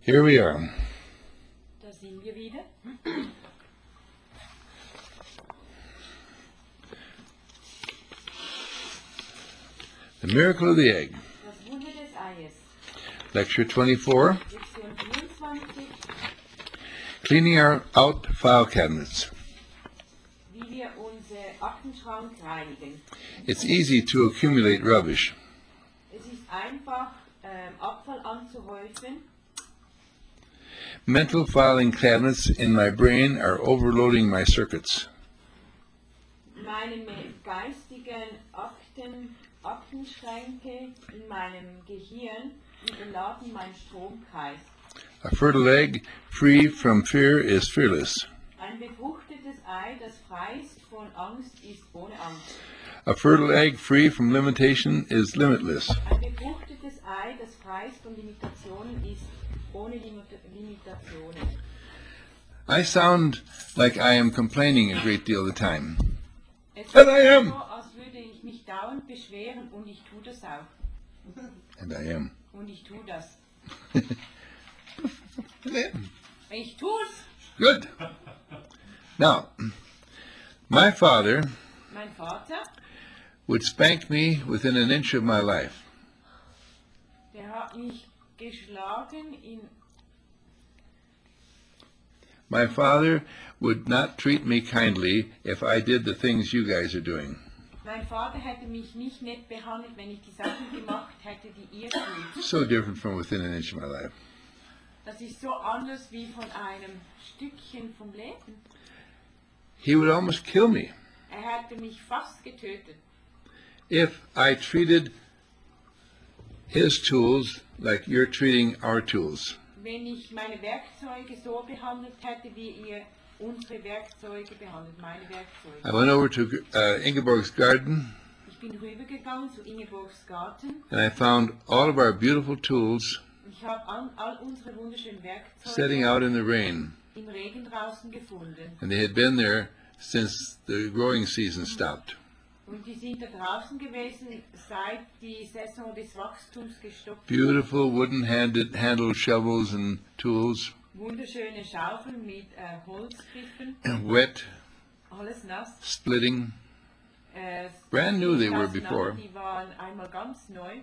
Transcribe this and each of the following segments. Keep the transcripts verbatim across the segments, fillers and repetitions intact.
Here we are. Da sind wir wieder. The Miracle of the Egg. Das Wunder des Eies. Lecture twenty-four. Lektion vierundzwanzig. Cleaning our out file cabinets. Wie wir unsere Aktenschrank reinigen. It's easy to accumulate rubbish. Es ist einfach, ähm, Abfall anzuhäufen. Mental filing cabinets in my brain are overloading my circuits. Meine me- geistigen Akten, Aktenschränke in meinem Gehirn überladen meinen Stromkreis. A fertile egg free from fear is fearless. Ein befruchtetes Ei, das frei ist von Angst, ist ohne Angst. A fertile egg free from limitation is limitless. Ein befruchtetes Ei, das frei ist von Limitationen, ist ohne Limit- Limitationen. I sound like I am complaining a great deal of the time. Es And I ist am. so, als würde ich mich dauernd beschweren und ich tue das auch. And I am. Und ich tue das. Yeah. Ich tu's! Good. Now, my father Mein Vater, would spank me within an inch of my life. der hat mich geschlagen in... My father would not treat me kindly if I did the things you guys are doing. Mein Vater hätte mich nicht nett behandelt, wenn ich die Sachen gemacht hätte, die ihr tut. So different from within an inch of my life. Das ist so anders wie von einem Stückchen vom Leben. He would almost kill me Er hätte mich fast getötet, if I treated his tools like you're treating our tools. wenn ich meine Werkzeuge so behandelt hätte, wie ihr unsere Werkzeuge behandelt, meine Werkzeuge. I went over to uh, Ingeborg's garden Ich bin rübergegangen zu Ingeborgs Garten and I found all of our beautiful tools und ich habe an- all unsere wunderschönen setting Werkzeuge out in the rain. im Regen draußen gefunden. And they had been there since the growing season stopped. Und die sind da draußen gewesen, seit die Saison des Wachstums gestoppt wurde. Beautiful wooden-handed handled shovels and tools, Wunderschöne Schaufeln mit äh, Holzgriffen, wet, alles nass. splitting. Äh, Brand new they nicht were auseinander, before. Die waren einmal ganz neu.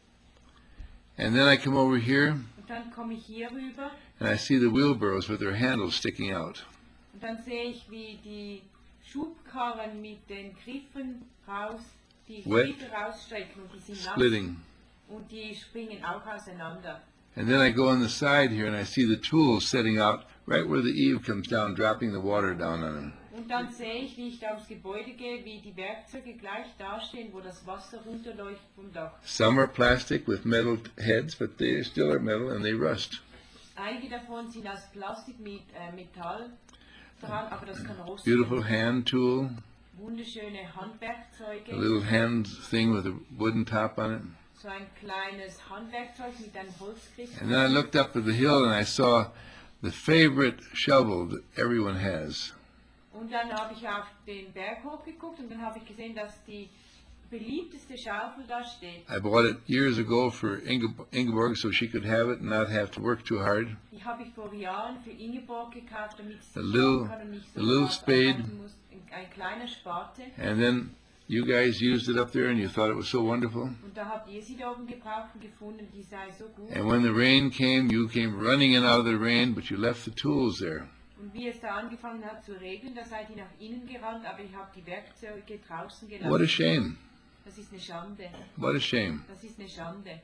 And then I come over here Und dann komme ich hier rüber and I see the wheelbarrows with their handles sticking out. und dann sehe ich, wie die Schubkarren mit den Griffen raus, die Wet. Griffe rausstrecken und die sind nass Splitting. und die springen auch auseinander. And then I go on the side here and I see the tools setting out right where the eave comes down, dropping the water down on them. Und dann sehe ich, wie ich da aufs Gebäude gehe, wie die Werkzeuge gleich dastehen, wo das Wasser runterläuft vom Dach. Some are plastic with metal heads, but they still are metal and they rust. Einige davon sind aus Plastik mit äh, Metall dran, aber das kann rosten. Beautiful hand tool, Wunderschöne a Handwerkzeuge, little hand thing with a wooden top on it. so ein kleines Handwerkzeug mit einem Holzgriff. And then I looked up at the hill and I saw the favorite shovel that everyone has. Und dann habe ich auf den Berg hochgeguckt und dann habe ich gesehen, dass die beliebteste Schaufel da steht. I bought it years ago for Inge- Ingeborg so she could have it and not have to work too hard. Die habe ich vor Jahren für Ingeborg gekauft, damit sie A sich little- schauen kann und nicht so a little hart spade. arbeiten muss. Ein, ein kleiner Spate. And then you guys used it up there and you thought it was so wonderful. Und da habt ihr sie da oben gebraucht und gefunden, die sei so gut. And when the rain came, you came running in out of the rain, but you left the tools there. Und wie es da angefangen hat zu regnen, da seid ihr nach innen gerannt, aber ich habe die Werkzeuge draußen gelassen. What a shame. Das ist eine Schande. What a shame. Das ist eine Schande.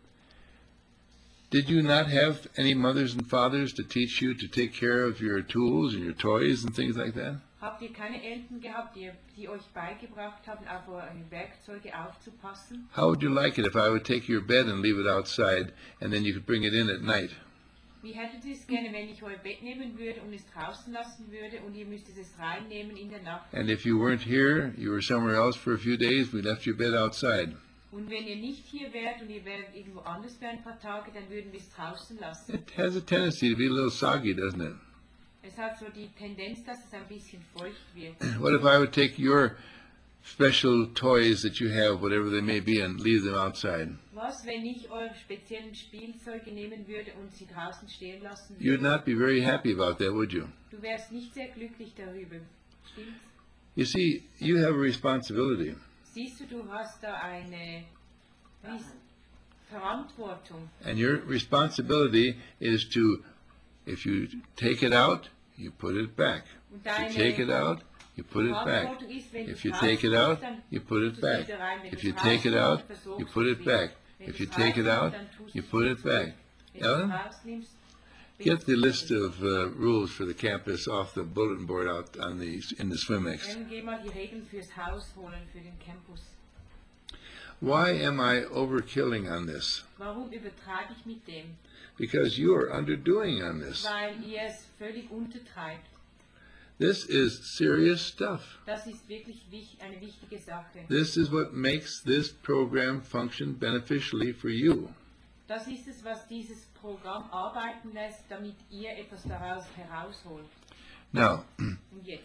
Did you not have any mothers and fathers to teach you to take care of your tools and your toys and things like that? Habt ihr keine Eltern gehabt, die, die euch beigebracht haben, auf eure Werkzeuge aufzupassen? How would you like it if I would take your bed and leave it outside and then you could bring it in at night? Wie hättet ihr es gerne, wenn ich euer Bett nehmen würde und es draußen lassen würde und ihr müsstet es reinnehmen in der Nacht? And if you weren't here, you were somewhere else for a few days, we left your bed outside. Und wenn ihr nicht hier wärt und ihr wärt irgendwo anders für ein paar Tage, dann würden wir es draußen lassen. It has a tendency to be a little soggy, doesn't it? Es hat so die Tendenz, dass es ein bisschen feucht wird. What if I would take your special toys that you have, whatever they may be, and leave them outside? Was, wenn ich eure speziellen Spielzeuge nehmen würde und sie draußen stehen lassen You'd würde? not be very happy about that, would you? Du wärst nicht sehr glücklich darüber. Stimmt's? You see, you have a responsibility. Siehst du, du hast da eine Ries- Verantwortung. And your responsibility is to, if you take it out, you put it back. Und If you deine take it out, you put it back. Verantwortung ist, wenn If du you es take it out, rausholst, dann you put it tust du back. es wieder rein. Wenn If du you es take it rausnimmst, out, versorgst you du put es it wieder. back. Wenn If du you es take it rausnimmst, out, dann tust you du put es it zurück. back. Wenn du es Ellen, rausnimmst, get the bringst du es list zurück. of uh, rules for the campus off the bulletin board out on the in the Swimex. Ellen, geh mal die Regeln fürs Haus holen, für den Campus. Why am I overkilling on this? Warum übertreibe ich mit dem? Because you are underdoing on this. Weil ihr es völlig untertreibt. This is serious stuff. Das ist wirklich wich- eine wichtige Sache. This is what makes this program function beneficially for you. Das ist es, was dieses Programm arbeiten lässt, damit ihr etwas daraus herausholt. Now, Und jetzt,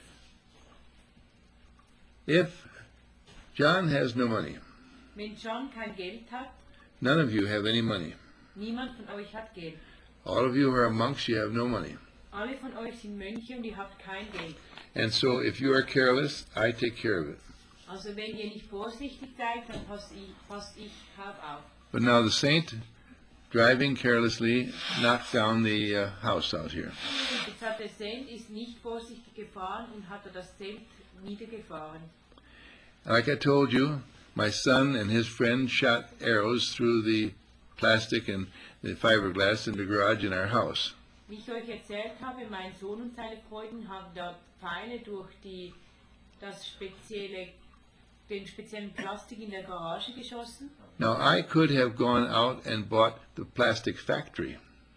if John has no money, wenn John kein Geld hat, none of you have any money. niemand von euch hat Geld. All of you who are monks, you have no money. Alle von euch sind Mönche und ihr habt kein Geld. And so if you are careless, I take care of it. Also wenn ihr nicht vorsichtig seid, dann passe ich, pass ich drauf auf. But now the saint, driving carelessly, knocked down the uh, house out here. Jetzt hat der Saint ist nicht vorsichtig gefahren und hat er das Zelt niedergefahren. Like I told you, my son and his friend shot arrows through the plastic and the fiberglass in the garage in our house. Wie ich euch erzählt habe, mein Sohn und seine Freunde haben da Pfeile durch die, das spezielle, den speziellen Plastik in der Garage geschossen. Now I could have gone out and bought the plastic factory.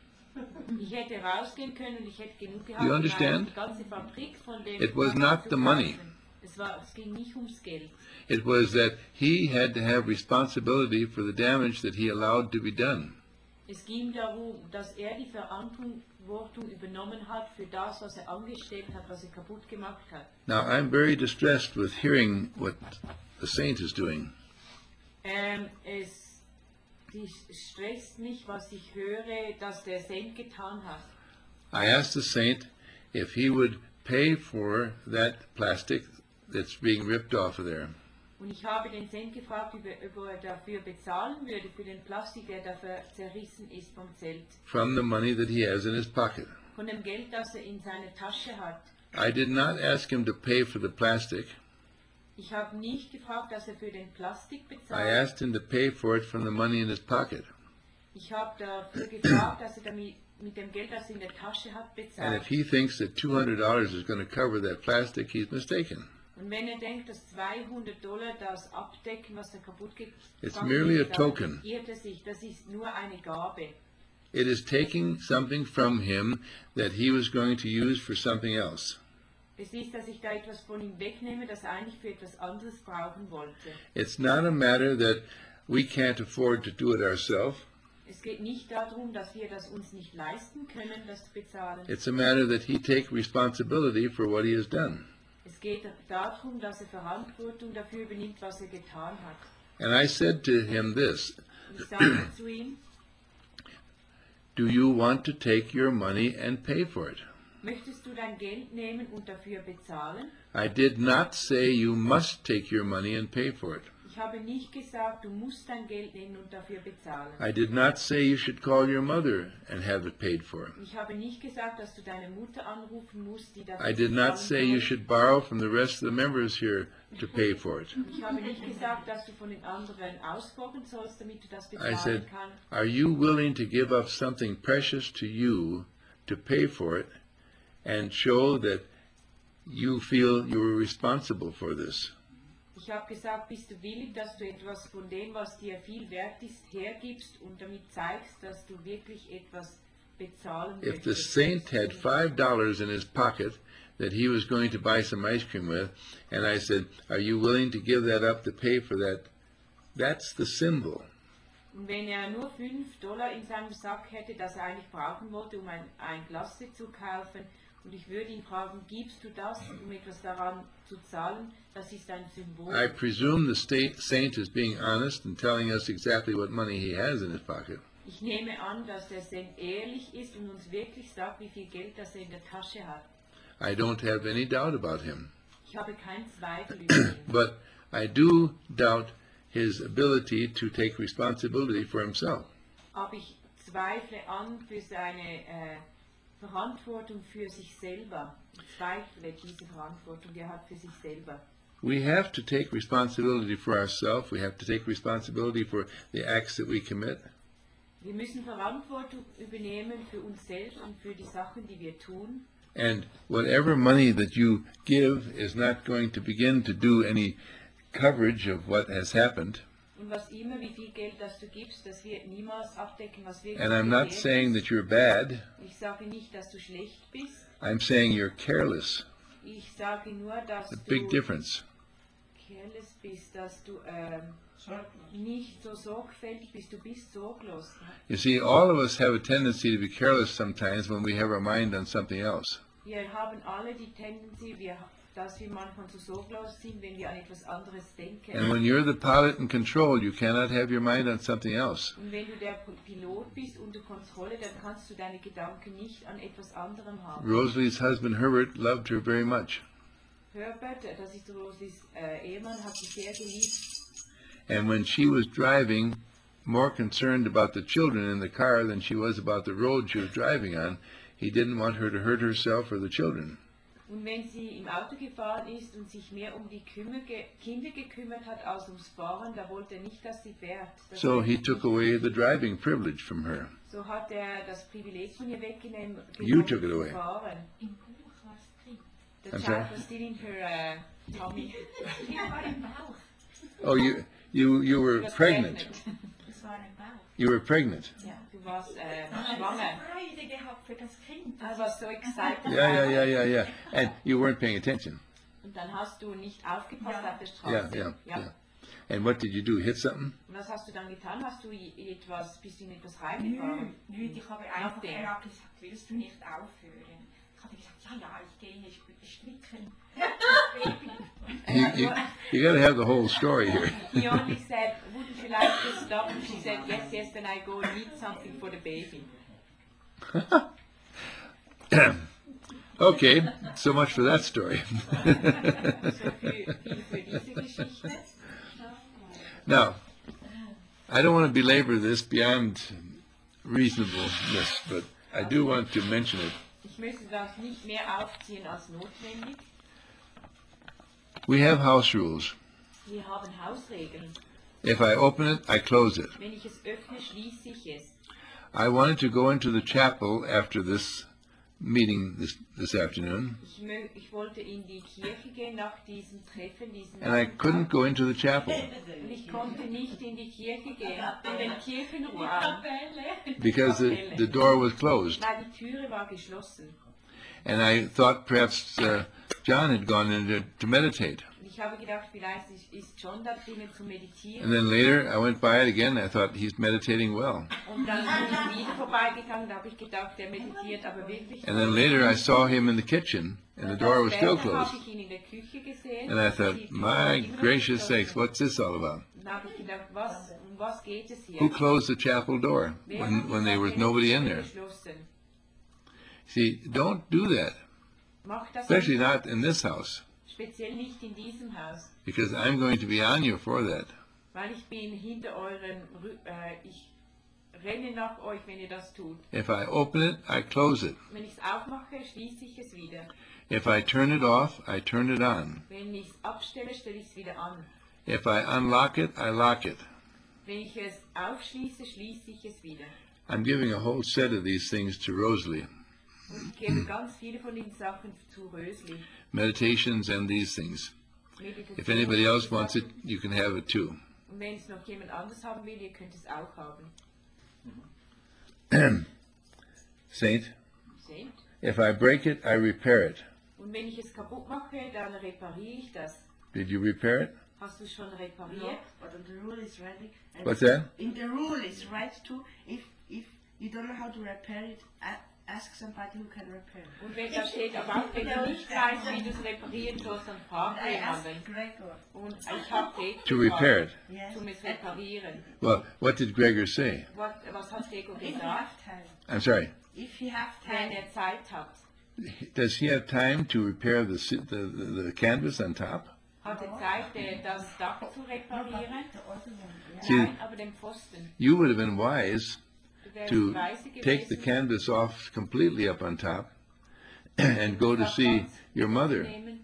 Ich hätte rausgehen können und ich hätte genug gehabt, You um understand? die ganze Fabrik von dem It was Plastik not zu the money. kaufen. Es, war, es ging nicht ums Geld. It was that he had to have responsibility for the damage that he allowed to be done. Es ging darum, dass er die Verantwortung übernommen hat für das, was er angestellt hat, was er kaputt gemacht hat. Now I'm very distressed with hearing what the saint is doing. Ähm, es die stresst mich, was ich höre, dass der Saint getan hat. I asked the saint if he would pay for that plastic that's being ripped off of there. Und ich habe den Saint gefragt, ob er, ob er dafür bezahlen würde, für den Plastik, der dafür zerrissen ist vom Zelt. From the money that he has in his pocket. Von dem Geld, das er in seiner Tasche hat. I did not ask him to pay for the plastic. Ich habe nicht gefragt, dass er für den Plastik I bezahlt. asked him to pay for it from the money in his pocket. Ich habe dafür gefragt, dass er damit mit dem Geld, das er in der Tasche hat, And bezahlt. if he thinks that two hundred dollars is going to cover that plastic, he's mistaken. Und wenn er denkt, dass zweihundert Dollar das abdecken, was er kaputt gegangen It's merely a ist, dann token. irrt er sich. Das ist nur eine Gabe. It is taking something from him that he was going to use for something else. Es ist, dass ich da etwas von ihm wegnehme, das er eigentlich für etwas anderes brauchen wollte. It's not a matter that we can't afford to do it ourselves. Es geht nicht darum, dass wir das uns nicht leisten können, das zu bezahlen. It's a matter that he take responsibility for what he has done. Es geht darum, dass er Verantwortung dafür übernimmt, was er getan hat. And I said to him this, Und ich sage zu ihm, do you want to take your money and pay for it? möchtest du dein Geld nehmen und dafür bezahlen? I did not say you must take your money and pay for it. Ich habe nicht gesagt, du musst dein Geld nehmen und dafür bezahlen. I did not say you should call your mother and have it paid for. Ich habe nicht gesagt, dass du deine Mutter anrufen musst, die dafür I did not bezahlen say you soll. should borrow from the rest of the members here to pay for it. Ich habe nicht gesagt, dass du von den anderen ausborgen sollst, damit du das I bezahlen said, kannst. are you willing to give up something precious to you to pay for it and show that you feel you were responsible for this? Ich habe gesagt, bist du willig, dass du etwas von dem, was dir viel wert ist, hergibst und damit zeigst, dass du wirklich etwas bezahlen If the möchtest. saint had five dollars in his pocket that he was going to buy some ice cream with, and I said, are you willing to give that up to pay for that? That's the symbol. Und wenn er nur fünf Dollar in seinem Sack hätte, das er eigentlich brauchen wollte, um ein, ein Glas zu kaufen, Und ich würde ihn fragen, gibst du das, um etwas daran zu zahlen? Das ist ein Symbol. I presume the state saint is being honest and telling us exactly what money he has in his pocket. Ich nehme an, dass der Saint ehrlich ist und uns wirklich sagt, wie viel Geld das er in der Tasche hat. I don't have any doubt about him. Ich habe keinen Zweifel über ihn. But I do doubt his ability to take responsibility for himself. Aber ich zweifle an für seine äh, Verantwortung für sich selber. Ich zweifle diese Verantwortung, die er hat für sich selber. We have to take responsibility for ourselves. We have to take responsibility for the acts that we commit. Wir müssen Verantwortung übernehmen für uns selbst und für die Sachen, die wir tun. And whatever money that you give is not going to begin to do any coverage of what has happened. Und was immer, wie viel Geld das du gibst, das wird niemals abdecken, was wirklich And I'm not passiert saying ist. that you're bad. Ich sage nicht, dass du schlecht bist. I'm saying you're careless. Ich sage nur, dass A big du difference. careless bist, dass du ähm, nicht so sorgfältig bist. Du bist sorglos. You see, all of us have a tendency to be careless sometimes when we have our mind on something else. Wir haben alle die Tendenz, wir, dass wir manchmal so sorglos sind, wenn wir an etwas anderes denken. And when you're the pilot in control, you cannot have your mind on something else. Und wenn du der Pilot bist unter Kontrolle, dann kannst du deine Gedanken nicht an etwas anderem haben. Rosalie's husband Herbert loved her very much. Herbert, das ist Roslis äh, Ehemann, hat sie sehr geliebt. And when she was driving, more concerned about the children in the car than she was about the road she was driving on, he didn't want her to hurt herself or the children. Und wenn sie im Auto gefahren ist und sich mehr um die Kümmer ge Kinder gekümmert hat als ums Fahren, da wollte er nicht, dass sie fährt. Das So wollte he er took nicht. away the driving privilege from her. So hat er das Privileg von ihr weggenommen, You genommen took it zu away. fahren. Im Buch war es drin. The I'm child sorry? was still in her uh, tummy. Ja, war im Bauch. Oh, you you you She were was pregnant. Es war im Bauch. You were pregnant. Ja, du warst äh, Ich habe schwanger. Freude gehabt für das Kind. I was so excited. Yeah, yeah, yeah, yeah, yeah. And you weren't paying attention. Und dann hast du nicht aufgepasst Ja. auf der Yeah, Straße. yeah, Ja. yeah. And what did you do? Hit something? Und was hast du dann getan? Hast du i- etwas, bist du in etwas Nö, reingefahren? nö, ich habe einfach Nachdem. er hat gesagt, willst du nicht aufhören? Ich habe gesagt, ja, ja, ich gehe, ich will stricken. You, you, you got to have the whole story here. He only said, wouldn't you like to stop? And she said, yes, yes, then I go and eat something for the baby. Okay, so much for that story. So viel, viel für diese Geschichte. Now, I don't want to belabor this beyond reasonableness, but I do want to mention it. Ich möchte das nicht mehr aufziehen als notwendig. We have house rules. Wir haben Hausregeln. If I open it, I close it. Wenn ich es öffne, schließe ich es. I wanted to go into the chapel after this meeting this, this afternoon, Ich, mö ich wollte in die Kirche gehen nach diesem Treffen, diesem and I couldn't go into the chapel Und ich konnte nicht in die Kirche gehen, in den Kirchenraum, because the, the door was closed. weil die Türe war geschlossen. And I thought perhaps uh, John had gone in to, to meditate. Und ich habe gedacht, vielleicht ist- ist John da drinnen zu And meditieren. then later I went by it again. I thought he's meditating well. Und dann bin ich wieder vorbeigegangen, da habe ich gedacht, der meditiert aber wirklich. And then later I saw him in the kitchen, and the door was still Später closed. habe ich ihn in der Küche gesehen. And I thought, Die Tür my war immer noch gracious geschlossen. sakes, what's this all about? Dann habe ich gedacht, was, um was geht es hier? Who closed the chapel door Wer when, hat when there was die nobody in Türe there? geschlossen? See, don't do that, Mach das especially nicht. not in this house, Speziell nicht in diesem Haus, because I'm going to be on you for that. weil ich bin hinter euren, Rü- äh, ich renne nach euch, wenn ihr das tut. If I open it, I close it. Wenn ich es aufmache, schließe ich es wieder. If I turn it off, I turn it on. Wenn ich es abstelle, stelle ich es wieder an. If I unlock it, I lock it. Wenn ich es aufschließe, schließe ich es wieder. I'm giving a whole set of these things to Rosalie, Und ich gebe ganz viele von den Sachen zu Rösli. meditations and these things. Meditation. If anybody else wants it, you can have it too. Und wenn es noch jemand anders haben will, ihr könnt es auch haben. Saint, Seht? if I break it, I repair it. Und wenn ich es kaputt mache, dann repariere ich das. Did you repair it? Hast du es schon No, repariert? but the rule is ready. And What's that? In the rule is right to if if you don't know how to repair it, uh, ask somebody who can repair. Und wenn da steht, aber auch wenn du nicht weißt, wie du es reparieren sollst, dann frag I asked jemanden. Gregor. Und ich habe Gregor To repair it. Yes. um es reparieren. Well, what did Gregor say? Was, was hat Gregor If you gesagt? have time. I'm sorry. If you have Wenn time. er Zeit hat. Does he have time to repair the si- the, the, the canvas on top? Hat er Zeit, äh, das Dach zu reparieren? The other one, yeah. See, Nein, aber den Pfosten. You would have been wise Du wärst to weise take the gewesen, canvas off completely up on top and go to das see ganz your mother. nehmen.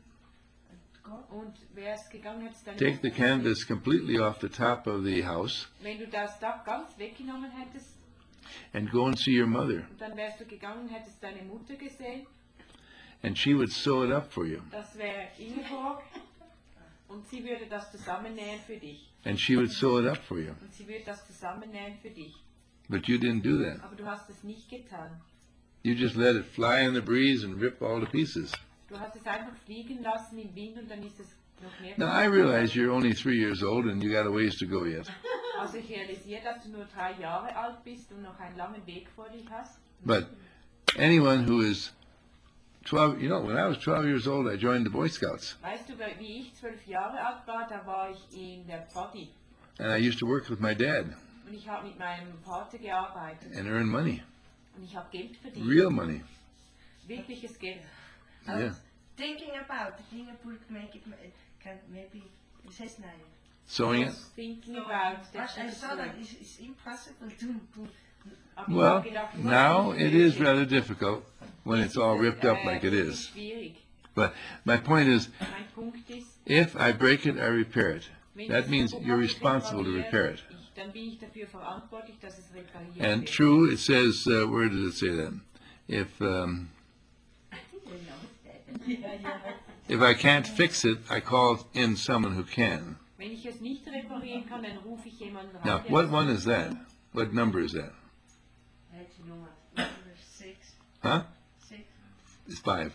Und wärst gegangen, hättest deine Take the Mutter gesehen. canvas completely off the top of the house Wenn du das Dach ganz weggenommen hättest, and go and see your mother, und dann wärst du gegangen, hättest deine Mutter gesehen, and she would sew it up for you, das wäre Ingeborg, und sie würde das zusammennähen für dich. and she would sew it up for you. Und sie würde das zusammennähen für dich. But you didn't do that. Aber du hast es nicht getan. You just let it fly in the breeze and rip all to pieces. Du hast es einfach fliegen lassen im Wind und dann ist es noch mehr. Now I realize you're only three years old and you got a ways to go yet. Also ich realisiere, dass du nur drei Jahre alt bist und noch einen langen Weg vor dir hast. But anyone who is twelve, you know, when I was twelve years old, I joined the Boy Scouts, Weißt du, wie ich zwölf Jahre alt war, da war ich in der Pfadi. and I used to work with my dad Und ich habe mit meinem Vater gearbeitet. and earn money, Und ich habe Geld verdient. real money. Wirkliches Geld. I Yeah. was thinking about the Dingeburg make it, it can maybe it says now. Sewing I it. was thinking about But that. I saw that it's, it's impossible to, to Aber ich Well, habe gedacht, das now ist it is möglich. rather difficult when it's all ripped up Äh, like it das is. schwierig. But my point is, Mein Punkt ist, if I break it, I repair it. wenn That ich means es you're responsible to repair it. ich, dann bin ich dafür verantwortlich, dass es repariert And wird. true, it says, uh, where does it say that? If um, if I can't fix it, I call in someone who can. Wenn ich es nicht reparieren kann, dann rufe ich jemanden ran. Now, der what das one kann. is that? What number is that? That's number, number six. Huh? Six. It's five.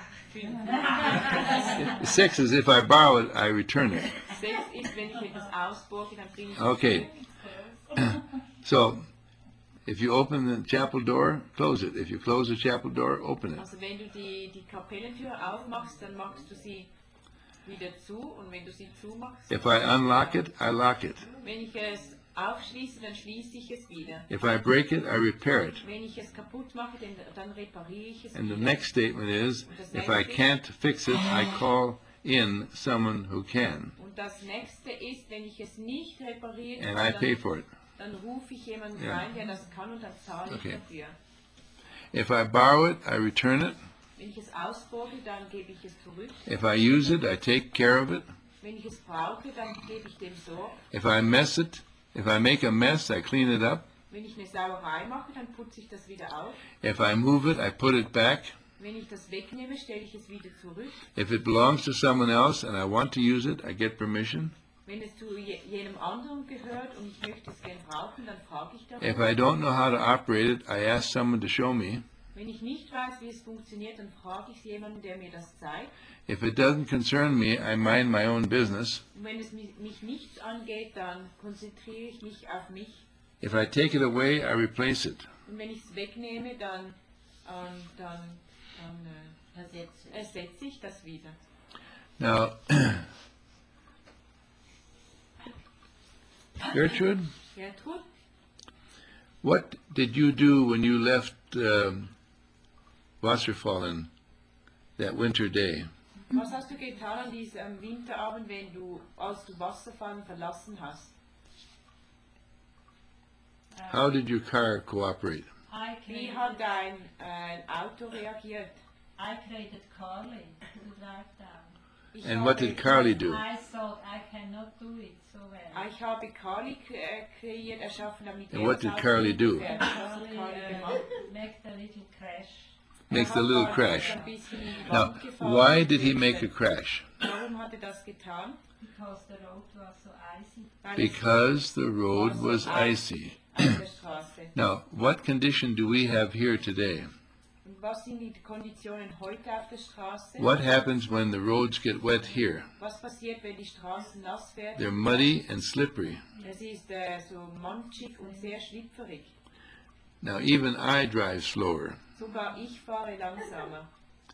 Fünf. Six is if I borrow it, I return it. Sechs ist, wenn ich etwas ausborge, dann bringe ich es Okay. zurück. So, if you open the chapel door, close it. If you close the chapel door, open it. Also wenn du die, die Kapellentür aufmachst, dann machst du sie wieder zu und wenn du sie zumachst, If I unlock it, I lock it. wenn ich es aufschließe, dann schließe ich es wieder. If I break it, I repair it. Wenn ich es kaputt mache, dann, dann repariere ich es And the wieder. next statement is, if I can't fix it, I call in someone who can, Und das nächste ist, wenn ich es nicht reparieren and kann, I pay dann, for it. dann rufe ich jemanden Ja. rein, der das kann und dann zahle Okay. ich dafür. If I borrow it, I return it. Wenn ich es ausborge, dann gebe ich es zurück. If I use it, I take care of it. Wenn ich es brauche, dann gebe ich dem Sorg. If I mess it, if I make a mess, I clean it up. Wenn ich eine Sauerei mache, dann putze ich das wieder auf. If I move it, I put it back. Wenn ich das wegnehme, stelle ich es wieder zurück. If it belongs to someone else and I want to use it, I get permission. Wenn es zu je, jenem anderen gehört und ich möchte es gern brauchen, dann frage ich If darum. I don't know how to operate it, I ask someone to show me. Wenn ich nicht weiß, wie es funktioniert, dann frage ich jemanden, der mir das zeigt. If it doesn't concern me, I mind my own business. Und wenn es mich, mich nichts angeht, dann konzentriere ich mich auf mich. If I take it away, I replace it. Und wenn ich es wegnehme, dann, ähm, dann, dann äh, ersetze ich das wieder. Now, Gertrude, Gertrud, what did you do when you left um, Wasserfallen that winter day? was hast du getan an diesem Winterabend, wenn du, als du Wasserfallen verlassen hast? How did your car cooperate? I Wie created, hat dein äh, Auto reagiert? I created Carly to drive down. Ich And what habe- did Carly do? I thought I cannot do it so well. Ich habe Carly kre- äh, kreiert, erschaffen, damit And er what das did Auto Carly do? fährt. Was hat Carly Carly uh, gemacht? make the little crash Makes Er the hat little halt crash. ein bisschen in die Now, Wand gefahren. why did he make a crash? Warum hat er das getan? because the road was so icy. Weil Because the road was icy. es auf der Straße. Now, what condition do we have here today? Und was sind die Konditionen heute auf der Straße? What happens when the roads get wet here? Was passiert, wenn die Straßen nass werden? They're muddy and slippery. Es ist äh, so manchig und sehr schlüpferig. Now, even I drive slower. Sogar ich fahre langsamer.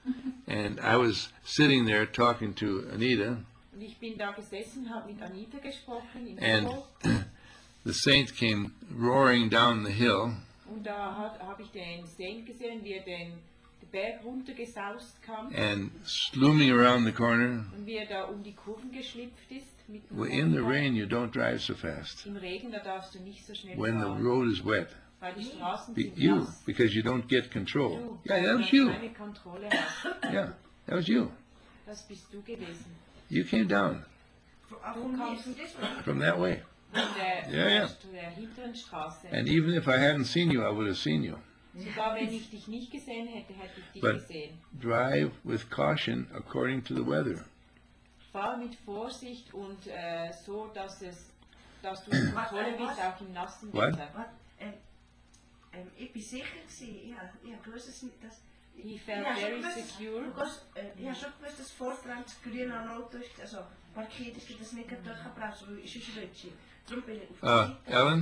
And I was sitting there talking to Anita, Und ich bin da gesessen, habe mit Anita gesprochen im and Büro. the saint came roaring down the hill, Und da habe ich den Saint gesehen, wie er den, den Berg runtergesaust kam. and slooming around the corner. Und wie er da um die Kurven geschlüpft ist. Mit dem Well, in the Motorrad. rain, you don't drive so fast. Im Regen, da darfst du nicht so schnell When the fahren. road is wet, Weil die Straßen Be- sind you, nass. because you don't get control. Du, Yeah, weil that du was you. keine Kontrolle hast. Yeah, that was you. Das bist du gewesen. You came down From here, from this way. from that way. Von der, Ja, ja. von der hinteren Straße. And even if I hadn't seen you, I would have seen you. Sogar wenn ich dich nicht gesehen hätte, hätte ich dich But- gesehen. Drive with caution according to the weather. Fahr mit Vorsicht und äh, so, dass es, dass du in Kontrolle bist, auch im nassen What? Wetter. Wat, ähm, ähm, ich bin sicher gewesen, ich habe ich hab gewusst, dass, dass He ich felt habe schon very gewusst, secure. because, äh, ich habe schon gewusst, dass vorne das grüne Auto ist, also parkiert ist, dass das nicht durchgebracht so ist es rutschi. Darum bin ich auf der Uh, Seite. Ellen,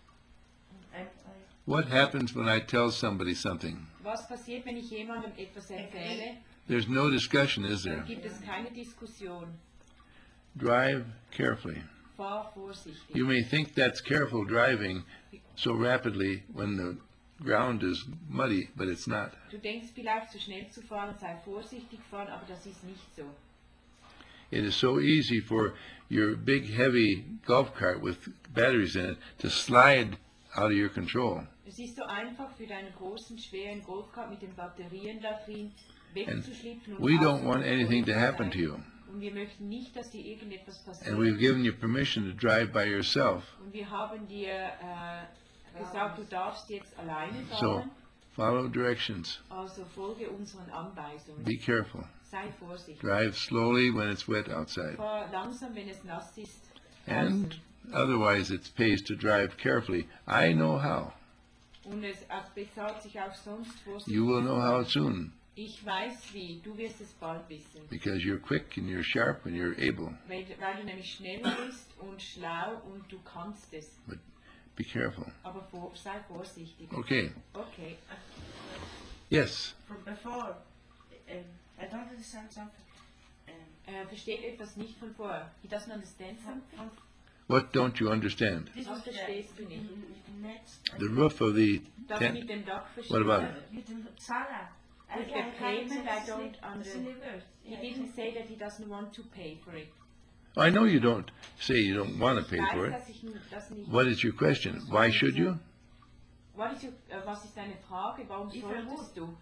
Ähm, what happens when I tell somebody something? Was passiert, wenn ich jemandem etwas erzähle? There's no discussion, is Dann there? gibt es keine Diskussion. Drive carefully. Fahr vorsichtig. You may think that's careful driving so rapidly when the ground is muddy, but it's not. Du denkst vielleicht zu schnell zu fahren, sei vorsichtig fahren, aber das ist nicht so. It is so easy for your big, heavy golf cart with batteries in it to slide out of your control. Es ist so einfach für deinen großen, schweren Golfkart mit den Batterien da drin wegzuschlüpfen. und We don't außen want anything to Kontrolle happen to sein. you. Und wir möchten nicht, dass dir irgendetwas And we've passiert. given you permission to drive by yourself. Und wir haben dir äh, gesagt, du darfst jetzt alleine So fahren. follow directions. Also folge unseren Anweisungen. Be careful. Sei vorsichtig. Drive slowly when it's wet outside. Fahr langsam, wenn es nass ist. And otherwise, it pays to drive carefully. I know how. Und es es bezahlt sich auch sonst vorsichtig. You will zu know fahren. how soon Ich weiß wie, du wirst es bald wissen. because you're quick and you're sharp and you're able. Weil, weil du nämlich schnell bist und schlau und du kannst es. Be careful. Aber vor, sei vorsichtig. Okay. Okay. Yes. from before, ähm, I don't understand something. Ähm, Er versteht etwas nicht von vorher. He doesn't understand from, something. from What don't you understand? this Was was the verstehst du nicht? next. The roof of the Das tent. mit dem Dach What about versteht it? With the Zara. With the payment, I don't under- understand. He didn't say that he doesn't want to pay for it. I know you don't say you don't want to Ich pay for weiß, it. dass ich n- das nicht... What is your question? Why should you? What is your, äh, was ist deine Frage? Warum Ich solltest du?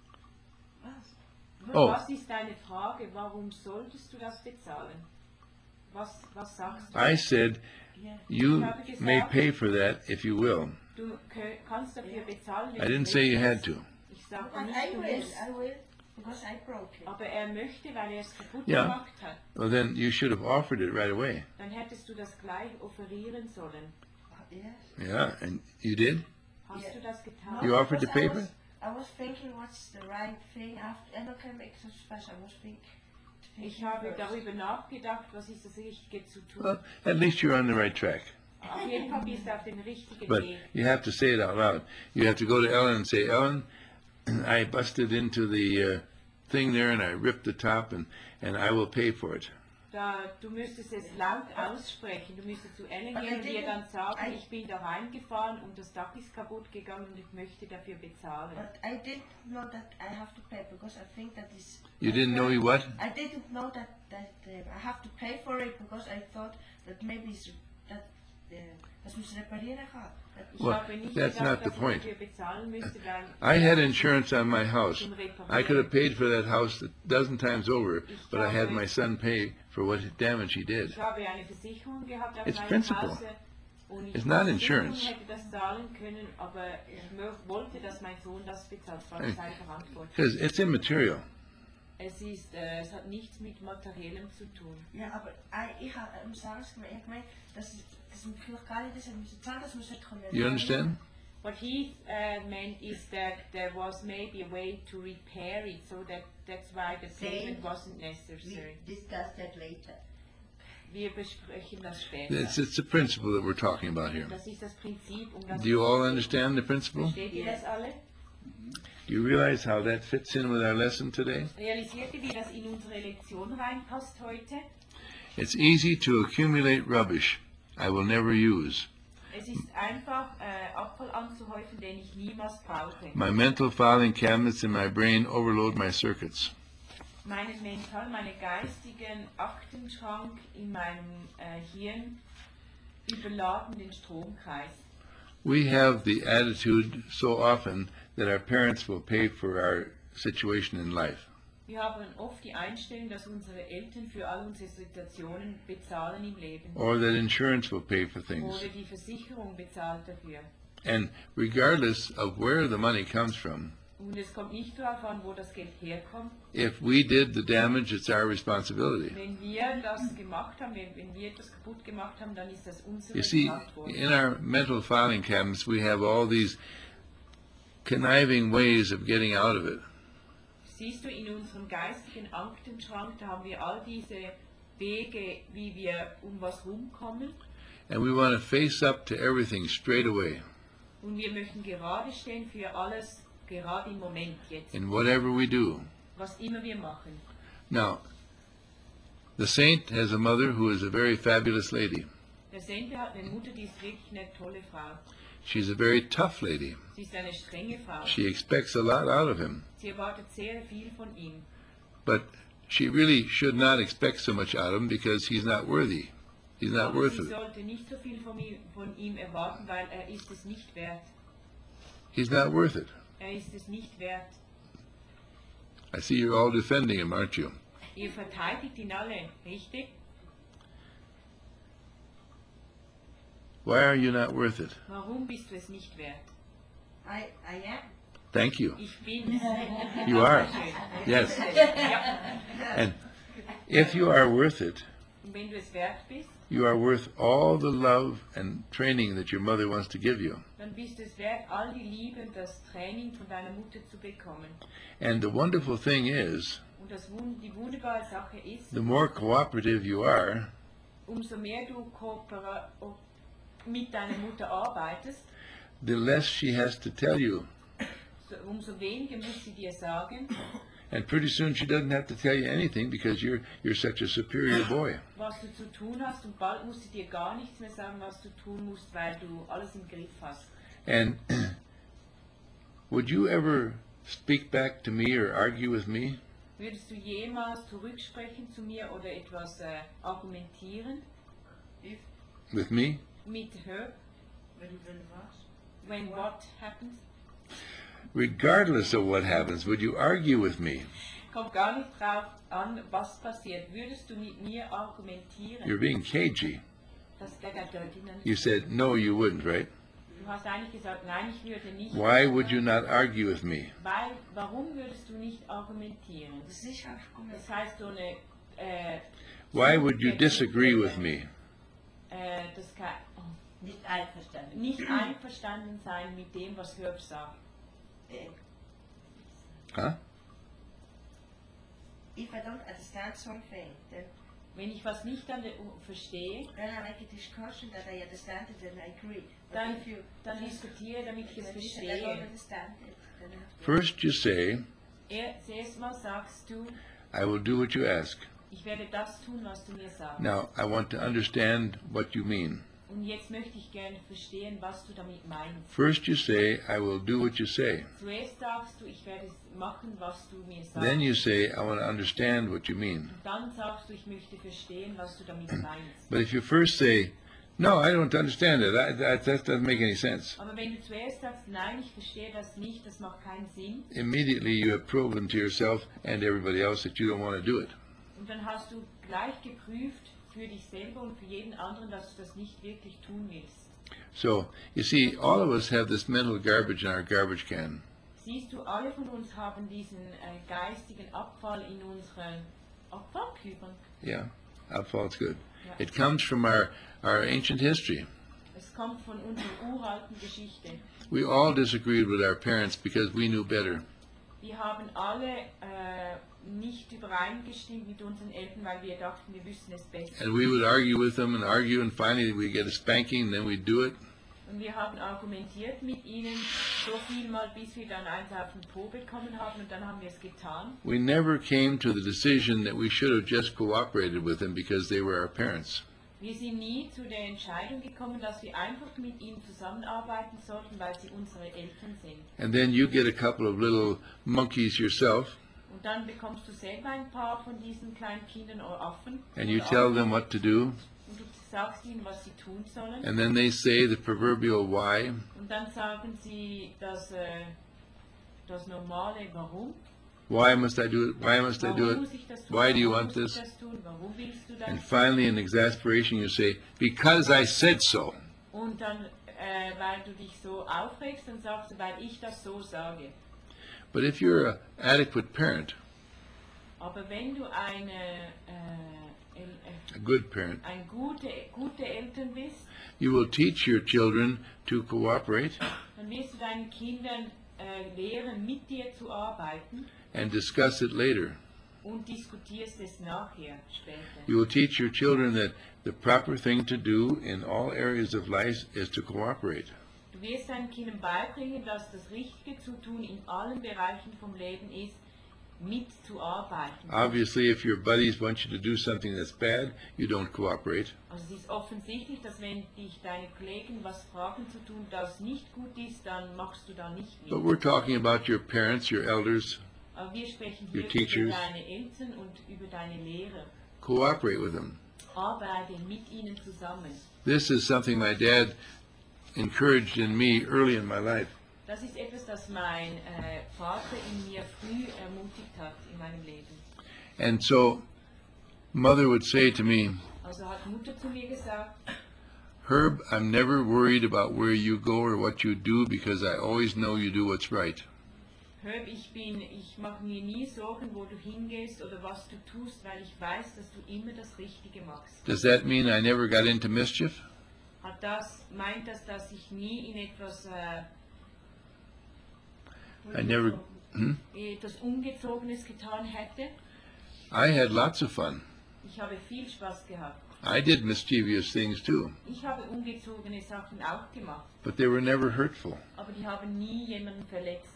Was? Oh. Was ist deine Frage? Warum solltest du das bezahlen? Was, was sagst du? I said Yeah. you may pay for that if you will. Du kö- kannst dafür bezahlen, wenn I du didn't say you had möchtest. to. Ich sage But nicht, I du will, musst. I will, because I broke it. Aber er möchte, weil er es kaputt Ja. gemacht hat. Well, then you should have offered it right away. Dann hättest du das gleich offerieren sollen. Yes. Yeah, and you did? Hast Ja. du das getan? You offered to because pay I for was- it? I was thinking what's the right thing after, and I can make such special. I was thinking. Ich habe darüber nachgedacht, was ist das Richtige zu tun. Well, at least you're on the right track. Auf jeden Fall bist du auf dem richtigen But Weg. you have to say it out loud. You have to go to Ellen and say, Ellen, I busted into the uh, thing there and I ripped the top and, and I will pay for it. Da, du müsstest es laut aussprechen. Du müsstest zu Ellen But I gehen und ihr didn't- dann sagen, I- ich bin da reingefahren und das Dach ist kaputt gegangen und ich möchte dafür bezahlen. But I didn't know that I have to pay because I think that is. You didn't know you what? I didn't know that that uh, I have to pay for it because I thought that maybe it's, that uh, das muss reparieren kann. That Ich Well, habe nicht that's gedacht, not the dass point. ich dafür bezahlen müsste, weil I had insurance on my house. zum I could have Reparieren. paid for that house a dozen times over, but I had my son pay for what damage he did. Ich habe eine Versicherung gehabt auf It's meinem principle. Hause und ich It's not die insurance. Versicherung hätte das zahlen können, aber ich mö- wollte, dass mein Sohn das bezahlt. Das war Hey. seine Verantwortung. Because it's immaterial. Es, ist, äh, es hat nichts mit Materiellem zu tun. Ja, aber I, ich habe im Saus gemeint, ich meine, dass das vielleicht gar nicht das müssen zahlen, das muss halt können. You understand? What he uh, meant is that there was maybe a way to repair it, so that that's why the Same. payment wasn't necessary. We discuss that later. Wir besprechen das später. It's, it's the principle that we're talking about here. Das ist das Prinzip, um das Do you all es geht. understand the principle? Versteht ihr das alle? Do you realize how that fits in with our lesson today? Realisiert ihr, wie das in unsere Lektion reinpasst heute? It's easy to accumulate rubbish I will never use. Es ist einfach, äh, Abfall anzuhäufen, den ich niemals brauche. My mental filing cabinets in my brain overload my circuits. Meinen mental, meine geistigen Aktenschrank in meinem äh, Hirn überladen den Stromkreis. We have the attitude so often that our parents will pay for our situation in life. Wir haben oft die Einstellung, dass unsere Eltern für all unsere Situationen bezahlen im Leben. Or that insurance will pay for things. Oder die Versicherung bezahlt dafür. And regardless of where the money comes from, Und es kommt nicht darauf an, wo das Geld herkommt. if we did the damage, it's our responsibility. Wenn wir das gemacht haben, wenn, wenn wir etwas kaputt gemacht haben, dann ist das unsere You see, Verantwortung. in our mental filing cabinets, we have all these conniving ways of getting out of it. Siehst du, in unserem geistigen Aktenschrank, da haben wir all diese Wege, wie wir um was rumkommen. And we want to face up to everything straight away. Und wir möchten gerade stehen für alles, gerade im Moment jetzt, In whatever we do. was immer wir machen. Now, the saint has a mother who is a very fabulous lady. Der Sender hat eine Mutter, die ist wirklich eine tolle Frau. She's a very tough lady. Sie ist eine strenge Frau. She expects a lot out of him. Sie erwartet sehr viel von ihm. But she really should not expect so much out of him because he's not worthy. He's not Aber worth sie it. sollte nicht so viel von ihm, von ihm erwarten, weil er ist es nicht wert. He's not worth it. Er ist es nicht wert. I see you're all defending him, aren't you? Ihr verteidigt ihn alle, richtig? Why are you not worth it? Warum bist du es nicht wert? I, I am. Thank you. Ich bin. You are. Dankeschön. Yes. Ja. And if you are worth it, Und wenn du es wert bist, you are worth all the love and training that your mother wants to give you. dann bist du es wert, all die Liebe und das Training von deiner Mutter zu bekommen. And the wonderful thing is, Und das, wun- die wunderbare Sache ist, the more cooperative you are, umso mehr du koopera- o- mit deiner Mutter arbeitest, the less she has to tell you. so, umso weniger muss sie dir sagen, And pretty soon she doesn't have to tell you anything because you're you're such a superior boy. was du zu tun hast, und bald muss sie dir gar nichts mehr sagen, was du tun musst, weil du alles im Griff hast. And would you ever speak back to me or argue with me? Würdest du jemals zurücksprechen zu mir oder etwas äh, argumentieren If, With me? mit her, when, when what? when what happens? Regardless of what happens, would you argue with me? Kommt gar nicht drauf an, was passiert. Würdest du mit mir argumentieren? You're being cagey. Das der Göttinnen. You said, no, you wouldn't, right? Du hast eigentlich gesagt, nein, ich würde nicht. Why would you not argue with me? Weil, warum würdest du nicht argumentieren? Das ist auch gut. Das heißt, so eine, äh, Why would you disagree with me? äh, das kann, Nicht einverstanden. nicht einverstanden sein mit dem, was Herb sagt. Uh, Huh? if I don't understand something, then, Wenn ich was nicht an der, verstehe, then I make a discussion that I understand it and I agree. But dann, if you dann diskutiere, damit ich es if I don't verstehe. understand it, then I have to First you say, Er, zuerst mal sagst du, I will do what you ask. ich werde das tun, was du mir sagst. Now, I want to understand what you mean. Und jetzt möchte ich gerne verstehen, was du damit meinst. First you say, I will do what you say. Zuerst sagst du, ich werde machen, was du mir sagst. Then you say, I want to understand what you mean. Und dann sagst du, ich möchte verstehen, was du damit meinst. But if you first say, no, I don't understand it, that, that, that doesn't make any sense, Aber wenn du zuerst sagst, nein, ich verstehe das nicht, das macht keinen Sinn, immediately you have proven to yourself and everybody else that you don't want to do it. und dann hast du gleich geprüft für dich selber und für jeden anderen, dass du das nicht wirklich tun willst. So, you see, all of us have this mental garbage in our garbage can. Siehst du, alle von uns haben diesen äh, geistigen Abfall in unseren Abfallkübern. Yeah, Abfall's good. Ja. It comes from our, our ancient history. Es kommt von unserer uralten Geschichte. We all disagreed with our parents because we knew better. Wir haben alle äh, nicht übereingestimmt mit unseren Eltern, weil wir dachten, wir wüssten es besser. And we would argue with them and argue, and finally we get a spanking, and then we'd do it. Und wir haben argumentiert mit ihnen so viel mal, bis wir dann eins auf den Po bekommen haben und dann haben wir es getan. We never came to the decision that we should have just cooperated with them because they were our parents. Wir sind nie zu der Entscheidung gekommen, dass wir einfach mit ihnen zusammenarbeiten sollten, weil sie unsere Eltern sind. And then you get a couple of little monkeys yourself, Und dann bekommst du selber ein paar von diesen kleinen Kindern oder Affen. and you oder tell Affen, them what to do, Und du sagst ihnen, was sie tun sollen. and then they say the proverbial why, Und dann sagen sie das, äh, das normale Warum. why must I do it, why must I do Warum it, muss ich das tun? why do you Warum want muss ich this? das tun? Warum willst du And das? finally in exasperation you say, because I said so. Und dann, äh, weil du dich so aufregst, dann sagst du, weil ich das so sage. But if you're an adequate parent, Aber wenn du eine, äh, El- äh, a good parent, ein gute, gute Eltern bist, you will teach your children to cooperate dann wirst du deinen Kindern äh, lehren, mit dir zu arbeiten and discuss it later. und diskutierst es nachher, später. You will teach your children that the proper thing to do in all areas of life is to cooperate. Du wirst deinen Kindern beibringen, dass das Richtige zu tun in allen Bereichen vom Leben ist, mitzuarbeiten. Obviously, if your buddies want you to do something that's bad, you don't cooperate. Also es ist offensichtlich, dass wenn dich deine Kollegen was fragen zu tun, das nicht gut ist, dann machst du da nicht But mit. we're talking about your parents, your elders. Aber wir sprechen your hier teachers. über deine Eltern und über deine Lehrer. Cooperate with them. Arbeite mit ihnen zusammen. This is something my dad encouraged in me early in my life. Das ist etwas, das mein äh, Vater in mir früh ermutigt hat in meinem Leben. And so, Mother would say to me, Also hat Mutter zu mir gesagt, Herb, I'm never worried about where you go or what you do because I always know you do what's right. Herb, ich bin, ich mache mir nie Sorgen, wo du hingehst oder was du tust, weil ich weiß, dass du immer das Richtige machst. Does that mean I never got into mischief? Hat das, meint das, dass ich nie in etwas, äh, I never, hmm? etwas Ungezogenes getan hätte? I had lots of fun. Ich habe viel Spaß gehabt. I did mischievous things too, Ich habe ungezogene Sachen auch gemacht, but they were never hurtful. aber die haben nie jemanden verletzt.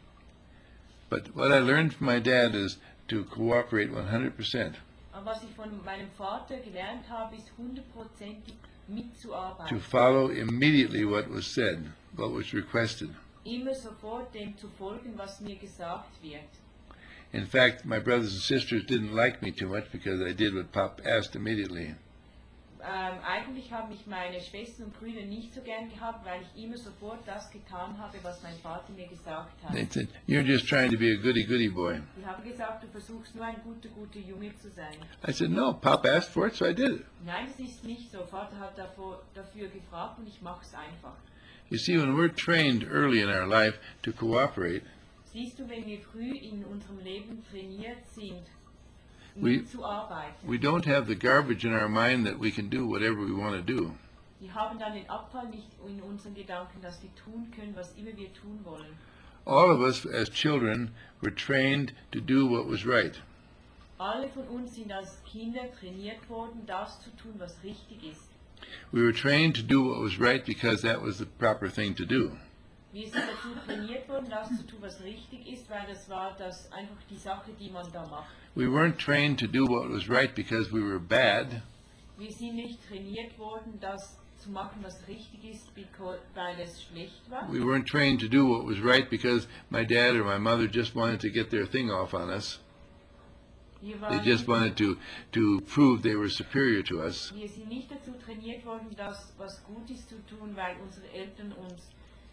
But what I learned from my dad is to cooperate one hundred percent, Aber was ich von meinem Vater gelernt habe, ist hundertprozentig to mitzuarbeiten. follow immediately what was said, what was requested. Immer sofort dem zu folgen, was mir gesagt wird. In fact, my brothers and sisters didn't like me too much because I did what Pop asked immediately. Ähm, eigentlich haben mich meine Schwestern und Brüder nicht so gern gehabt, weil ich immer sofort das getan habe, was mein Vater mir gesagt hat. They said, you're just trying to be a goody-goody boy. Die haben gesagt, du versuchst nur ein guter, guter Junge zu sein. I said, no, Pop asked for it, so I did it. Nein, das ist nicht so. Vater hat davor, dafür gefragt und ich mache es einfach. You see, when we're trained early in our life to cooperate, Siehst du, wenn wir früh in unserem Leben trainiert sind, We- mitzuarbeiten, we don't have the garbage in our mind that we can do whatever we want to do. wir haben dann den Abfall nicht in unseren Gedanken, dass wir tun können, was immer wir tun wollen. All of us as children were trained to do what was right. Alle von uns sind als Kinder trainiert worden, das zu tun, was richtig ist. We were trained to do what was right because that was the proper thing to do. Wir sind dazu trainiert worden, das zu tun, was richtig ist, weil das war das einfach die Sache, die man da macht. We weren't trained to do what was right because we were bad. Wir sind nicht trainiert worden, das zu machen, was richtig ist, because, weil es schlecht war. We weren't trained to do what was right because my dad or my mother just wanted to get their thing off on us. Wir, They waren just nicht, wanted to, to prove they were superior to us. wir sind nicht dazu trainiert worden, das, was gut ist, zu tun, weil unsere Eltern uns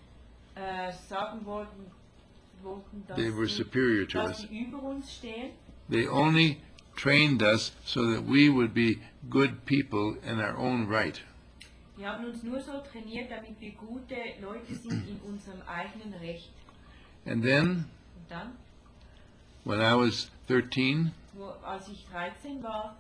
äh, sagen wollten, wollten dass, They were sie, superior to dass us. sie über uns stehen. They only trained us so that we would be good people in our own right. Wir haben uns nur so trainiert, damit wir gute Leute sind in unserem eigenen Recht. And then, Und dann, when I was thirteen, wo, als ich dreizehn war,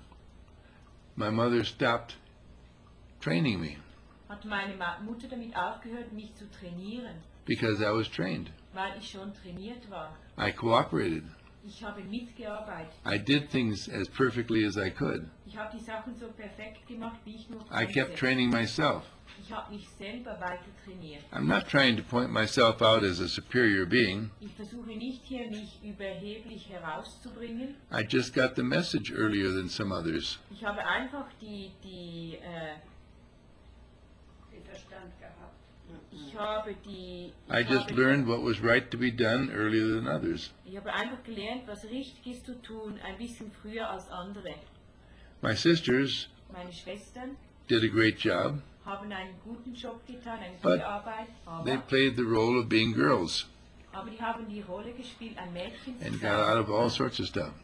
my mother stopped training me hat meine Ma- Mutter damit aufgehört, mich zu trainieren, because I was trained. weil ich schon trainiert war. I cooperated. Ich habe mitgearbeitet. I did things as perfectly as I could. Ich habe die Sachen so perfekt gemacht, wie ich nur I konnte. kept training myself. Ich habe mich selber weiter trainiert. I'm not trying to point myself out as a superior being. Ich versuche nicht hier, mich überheblich herauszubringen. I just got the message earlier than some others. Ich habe einfach die, die, äh, Den Verstand gehabt. ich habe die, I ich just habe, learned what was right to be done earlier than others. ich habe einfach gelernt, was richtig ist zu tun, ein bisschen früher als andere. My sisters Meine Schwestern did a great job. haben einen guten Job getan, eine But gute Arbeit, They aber, played the role of being girls aber die haben die Rolle gespielt, ein Mädchen zu and got sein. out of all sorts of stuff.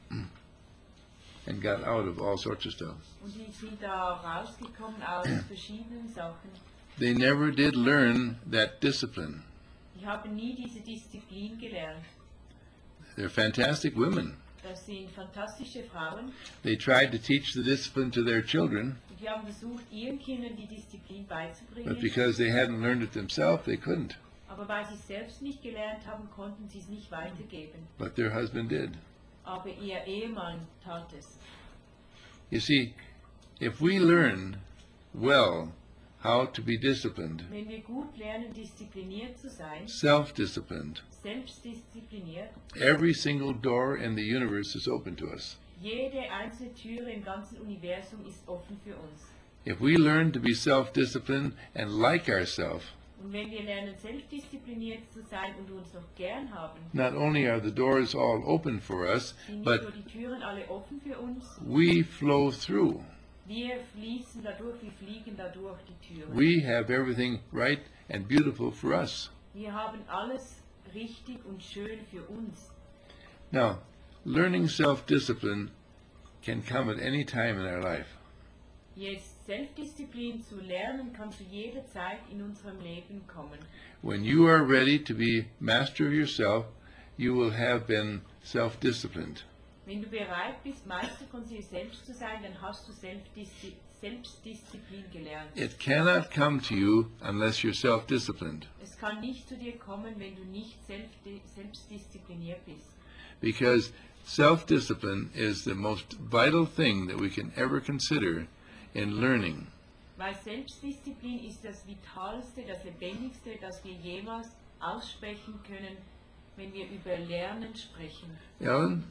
And got out of all sorts of stuff. Und die sind da rausgekommen aus verschiedenen Sachen. They never did learn that discipline. Die haben nie diese Disziplin gelernt. They're fantastic women. Das sind fantastische Frauen. They tried to teach the discipline to their children, Und die haben versucht, ihren Kindern die Disziplin but beizubringen. because they hadn't learned it themselves, they couldn't. Aber weil sie es selbst nicht gelernt haben, konnten sie es nicht weitergeben. But their husband did. Aber ihr Ehemann tat es. You see, if we learn well how to be disciplined, Wenn wir gut lernen, diszipliniert zu sein, self-disciplined, selbstdiszipliniert, every single door in the universe is open to us. jede einzelne Türe im ganzen Universum ist offen für uns. If we learn to be self-disciplined and like ourselves, Und wenn wir lernen, selbstdiszipliniert zu sein und uns noch gern haben, not only are the doors all open for us, sind nicht but nur die Türen alle offen für uns, we flow through. wir fließen dadurch, wir fliegen dadurch die Türen. We have everything right and beautiful for us. Wir haben alles richtig und schön für uns. Now, learning self-discipline can come at any time in our life. Jetzt Selbstdisziplin zu lernen, kann zu jeder Zeit in unserem Leben kommen. When you are ready to be master of yourself, you will have been self-disciplined. Wenn du bereit bist, Meister von dir selbst zu sein, dann hast du Selbstdiszi Selbstdisziplin gelernt. It cannot come to you unless you're self-disciplined, Es kann nicht zu dir kommen, wenn du nicht selbstdi selbstdiszipliniert bist. because self-discipline is the most vital thing that we can ever consider in learning. Weil Selbstdisziplin ist das Vitalste, das Lebendigste, das wir jemals aussprechen können, wenn wir über Lernen sprechen. Ellen,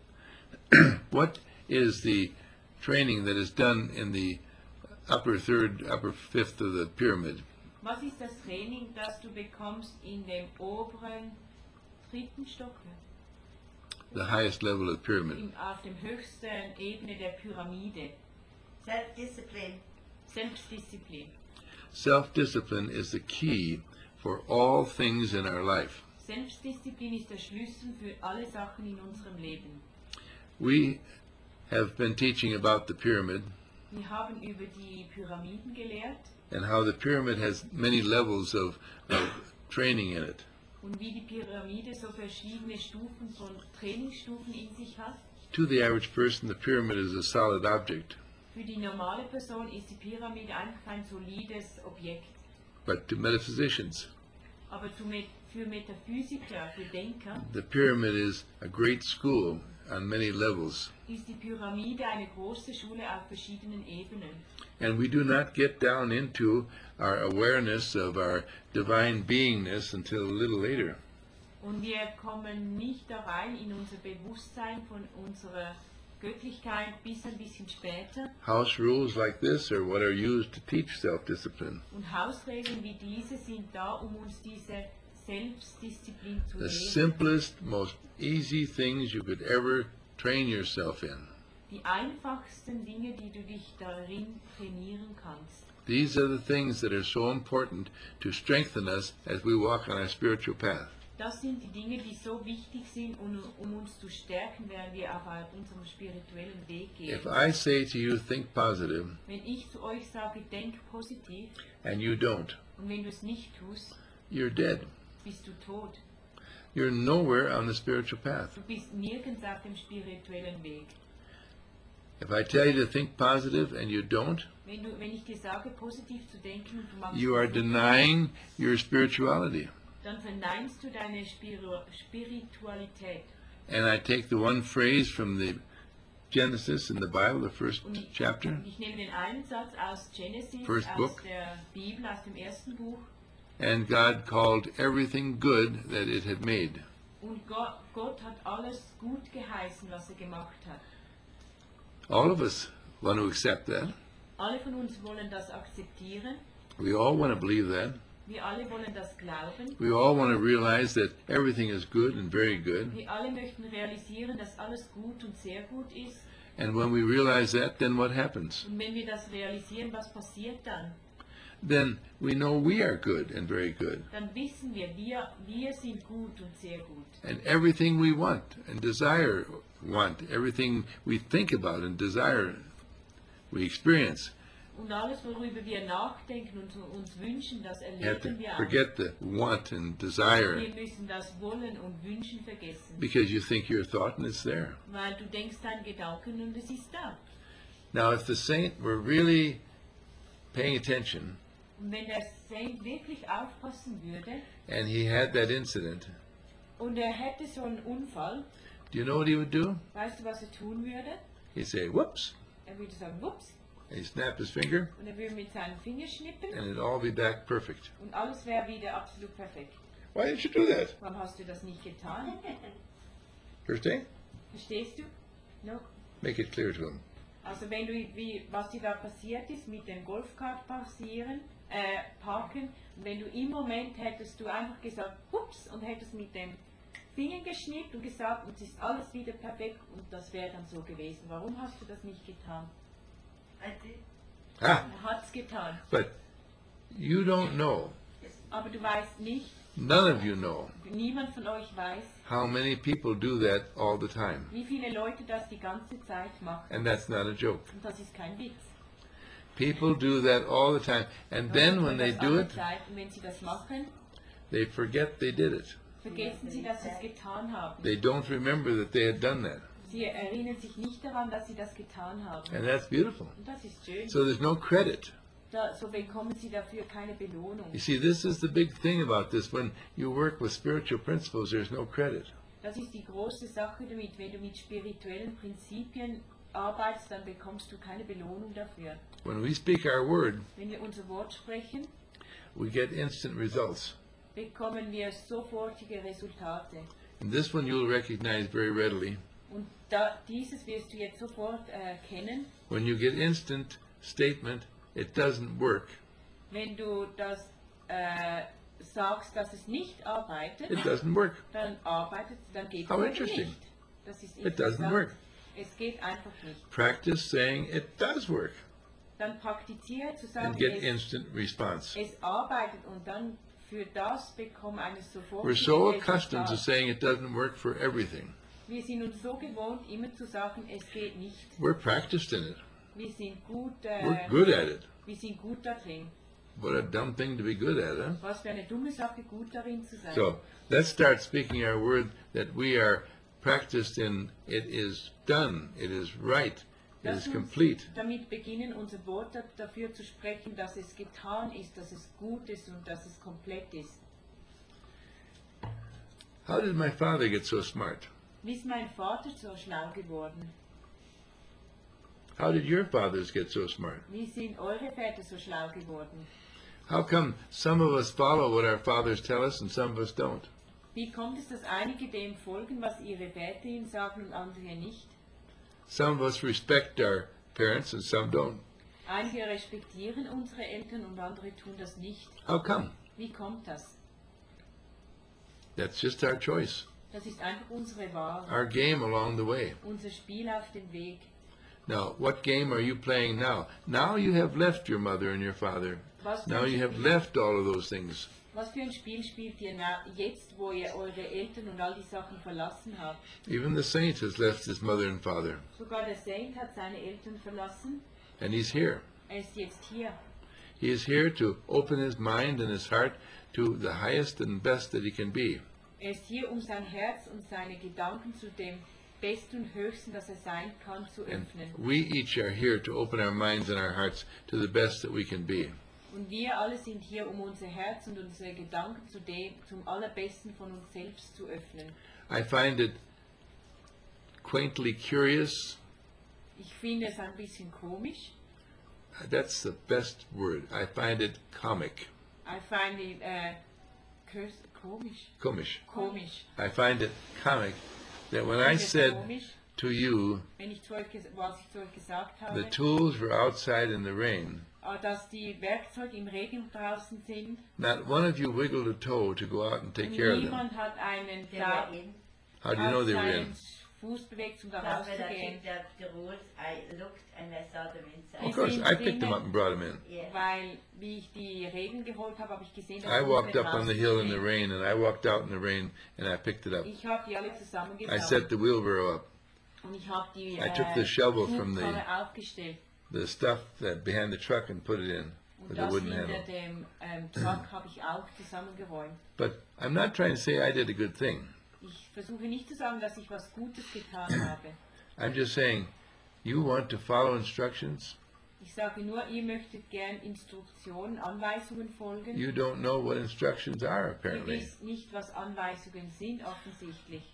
what is the training that is done in the upper third, upper fifth of the pyramid? Was ist das Training, das du bekommst in dem oberen dritten Stock, The highest level of the pyramid. in, auf dem höchsten Ebene der Pyramide? Self-discipline. Selbstdisziplin. Self-discipline is the key for all things in our life. Selbstdisziplin ist der Schlüssel für alle Sachen in unserem Leben. We have been teaching about the pyramid Wir haben über die Pyramiden gelehrt and how the pyramid has many levels of, of training in it. und wie die Pyramide so verschiedene Stufen von Trainingsstufen in sich hat. To the average person, the pyramid is a solid object, Für die normale Person ist die Pyramide einfach ein solides Objekt. but to metaphysicians, Aber zu Met für Metaphysiker, für Denker, the pyramid is a great school on many levels. ist die Pyramide eine große Schule auf verschiedenen Ebenen. And we do not get down into our awareness of our divine beingness until a little later. Und wir kommen nicht da rein in unser Bewusstsein von unserer Göttlichkeit bis ein bisschen später. House rules like this are what are used to teach self-discipline. Und Hausregeln wie diese sind da, um uns diese Selbstdisziplin zu The lehren. simplest, most easy things you could ever train yourself in. Die einfachsten Dinge, die du dich darin trainieren kannst. These are the things that are so important to strengthen us as we walk on our spiritual path. Das sind die Dinge, die so wichtig sind, um, um uns zu stärken, während wir auf unserem spirituellen Weg gehen. If I say to you, think positive, Wenn ich zu euch sage, denk positiv, and you don't, und wenn du es nicht tust, you're dead. bist du tot. You're nowhere on the spiritual path. Du bist nirgends auf dem spirituellen Weg. If I tell you to think positive and you don't, Wenn, du, wenn ich dir sage, positiv zu denken, und du machst you are es nicht, denying your spirituality. dann verneinst du deine Spiru Spiritualität. and I take the one phrase from the Genesis in the Bible, the first Und ich, chapter, und ich nehme den einen Satz aus Genesis, First aus book. der Bibel, aus dem ersten Buch. and God called everything good that it had made. Und Gott, Gott hat alles gut geheißen, was er gemacht hat. All of us want to accept that. Alle von uns wollen das akzeptieren. We all want to believe that. Wir alle wollen das glauben. We all want to realize that everything is good and very good. Wir alle möchten realisieren, dass alles gut und sehr gut ist. And when we realize that, then what happens? Und wenn wir das realisieren, was passiert dann? Then we know we are good and very good. Dann wissen wir, wir, wir sind gut und sehr gut. And everything we want and desire, want, everything we think about and desire, we experience. Und alles, worüber wir nachdenken und uns wünschen, das You have to erleben wir auch. forget the want and desire Wir müssen das Wollen und Wünschen vergessen. because you think your thought and it's there. Weil du denkst deinen Gedanken und es ist da. Now, if the saint were really paying attention Und wenn der Saint wirklich aufpassen würde and he had that incident, und er hätte so einen Unfall, do you know what he would do? weißt du, was er tun würde? He'd say, whoops, Er würde sagen, ups, and he'd snap his finger, und er würde mit seinem Finger schnippen and it'd all be back perfect. und alles wäre wieder absolut perfekt. Why didn't you do that? Warum hast du das nicht getan? Verstehen? Verstehst du? No. Make it clear to him. Also wenn du, wie, was dir da passiert ist mit dem Golfkart passieren, äh, parken, und wenn du im Moment hättest du einfach gesagt, ups, und hättest mit dem Finger geschnippt und gesagt, und es ist alles wieder perfekt und das wäre dann so gewesen. Warum hast du das nicht getan? I did. Ah, Er hat es getan. but you don't know, Aber du weißt nicht, none of you know, niemand von euch weiß, how many people do that all the time. wie viele Leute das die ganze Zeit machen. And that's not a joke. Und das ist kein Witz. People do that all the time. And then when they das do alle it, Zeit. Und wenn sie das machen, they forget they did it. vergessen sie, dass sie es getan haben. They don't remember that they had done that. Sie erinnern sich nicht daran, dass sie das getan haben. And that's beautiful. Und das ist schön. So there's no credit. Da, so bekommen sie dafür keine Belohnung. You see, this is the big thing about this. When you work with spiritual principles, there's no credit. Das ist die große Sache damit. Wenn du mit spirituellen Prinzipien arbeitest, dann bekommst du keine Belohnung dafür. When we speak our word, Wenn wir unser Wort sprechen, we get instant results. bekommen wir sofortige Resultate. And this one you'll recognize very readily. Und da, dieses wirst du jetzt sofort erkennen, When you get instant statement, it doesn't work. wenn du das äh, sagst, dass es nicht arbeitet, It doesn't work. dann arbeitet dann geht How es interesting. nicht. Das ist It doesn't interessant. work. Es geht einfach nicht. Practice saying it does work Dann praktiziere zu sagen, and get es, instant response. es arbeitet und dann für das bekomme eine sofortige We're so accustomed to Resultat. saying it doesn't work for everything. Wir sind uns so gewohnt, immer zu sagen, es geht nicht. We're practiced in it. Wir sind gut, äh, We're good at it. wir sind gut da drin. What a dumb thing to be good at, huh? Was für eine dumme Sache, gut darin zu sein. So let's start speaking our word that we are practiced in. It is done. It is right. It Lass is uns complete. damit beginnen, unser Wort da- dafür zu sprechen, dass es getan ist, dass es gut ist und dass es komplett ist. How did my father get so smart? Wie ist mein Vater so schlau geworden? How did your fathers get so smart? Wie sind eure Väter so schlau geworden? How come some of us follow what our fathers tell us and some of us don't? Wie kommt es, dass einige dem folgen, was ihre Väter ihnen sagen und andere nicht? Some of us respect our parents and some don't. Einige respektieren unsere Eltern und andere tun das nicht. How come? Wie kommt das? That's just our choice, Das ist einfach unsere Wahl, our game along the way. unser Spiel auf dem Weg. Now, what game are you playing now? Now you have left your mother and your father. Was für, Now you ein have Spiel, left all of those things. was für ein Spiel spielt ihr na, jetzt, wo ihr eure Eltern und all die Sachen verlassen habt? Even the saint has left his mother and father, Sogar der Saint hat seine Eltern verlassen. and he's here. Er ist jetzt hier. He is here to open his mind and his heart to the highest and best that he can be. Er ist hier, um sein Herz und seine Gedanken zu dem Besten und Höchsten, das er sein kann, zu And öffnen. we each are here to open our minds and our hearts to the best that we can be. Und wir alle sind hier, um unser Herz und unsere Gedanken zu dem, zum Allerbesten von uns selbst zu öffnen. I find it quaintly curious. Ich finde es ein bisschen komisch. That's the best word. I find it comic. I find it uh, curse, komisch. Komisch. Komisch. I find it comic that when I Ich finde es said komisch, to you wenn ich zu euch, ges- was ich zu euch gesagt the habe, tools were outside in the rain, äh, dass die Werkzeuge im Regen draußen sind not one of you wiggled a toe to go out and take und care of them. niemand hat einen They da were in. How do you know they were in? seinen Fuß bewegt, um da That's when I rauszugehen. picked up the rules. I looked and I saw them inside. Of course, I picked them up and brought them in. Yeah. Weil, wie ich die Regeln geholt habe, habe ich gesehen, dass I die walked nicht up on the draußen hill in the sind. rain, and I walked out in the rain, and I picked it up. Ich habe die alle I zusammengesammelt set the wheelbarrow up. und ich habe die I took äh, the shovel from the- Hubkarre aufgestellt. The stuff that behind the truck and put it in Und with the das wooden hinter handle. dem ähm, Truck habe ich auch zusammengeräumt. But I'm not trying to say I did a good thing. Ich versuche nicht zu sagen, dass ich was Gutes getan habe. I'm just saying, you want to follow instructions? Ich sage nur, ihr möchtet gern Instruktionen, Anweisungen folgen. You don't know what instructions are, Ihr apparently. wisst nicht, was Anweisungen sind, offensichtlich.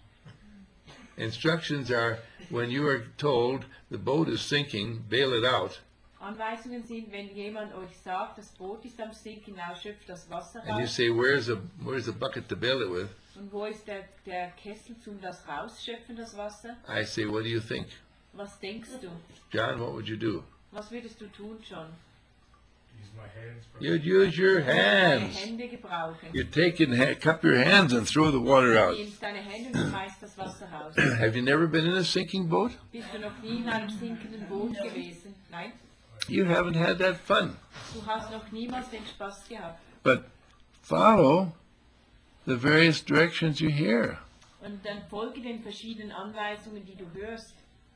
Instructions are when you are told the boat is sinking, bail it out, Anweisungen sind, wenn jemand euch sagt, das Boot ist am Sinken, now schöpft das Wasser and you raus. say, where's a, where's a bucket to bail it with? Und wo ist der, der Kessel zum das rausschöpfen, das Wasser? I say, what do you think? Was denkst du? John, what would you do? Was würdest du tun, John? Use my hands for You'd use your Deine hands. Hände gebrauchen. You take and ha- cup your hands and throw the water Du out. nimmst deine Hände und schmeißt das Wasser raus. Have you never been in a sinking boat? Bist du noch nie in einem sinkenden Boot gewesen? Nein? You haven't had that fun. Du hast noch niemals den Spaß gehabt. But follow the various directions you hear. Und dann folge den verschiedenen Anweisungen, die du hörst.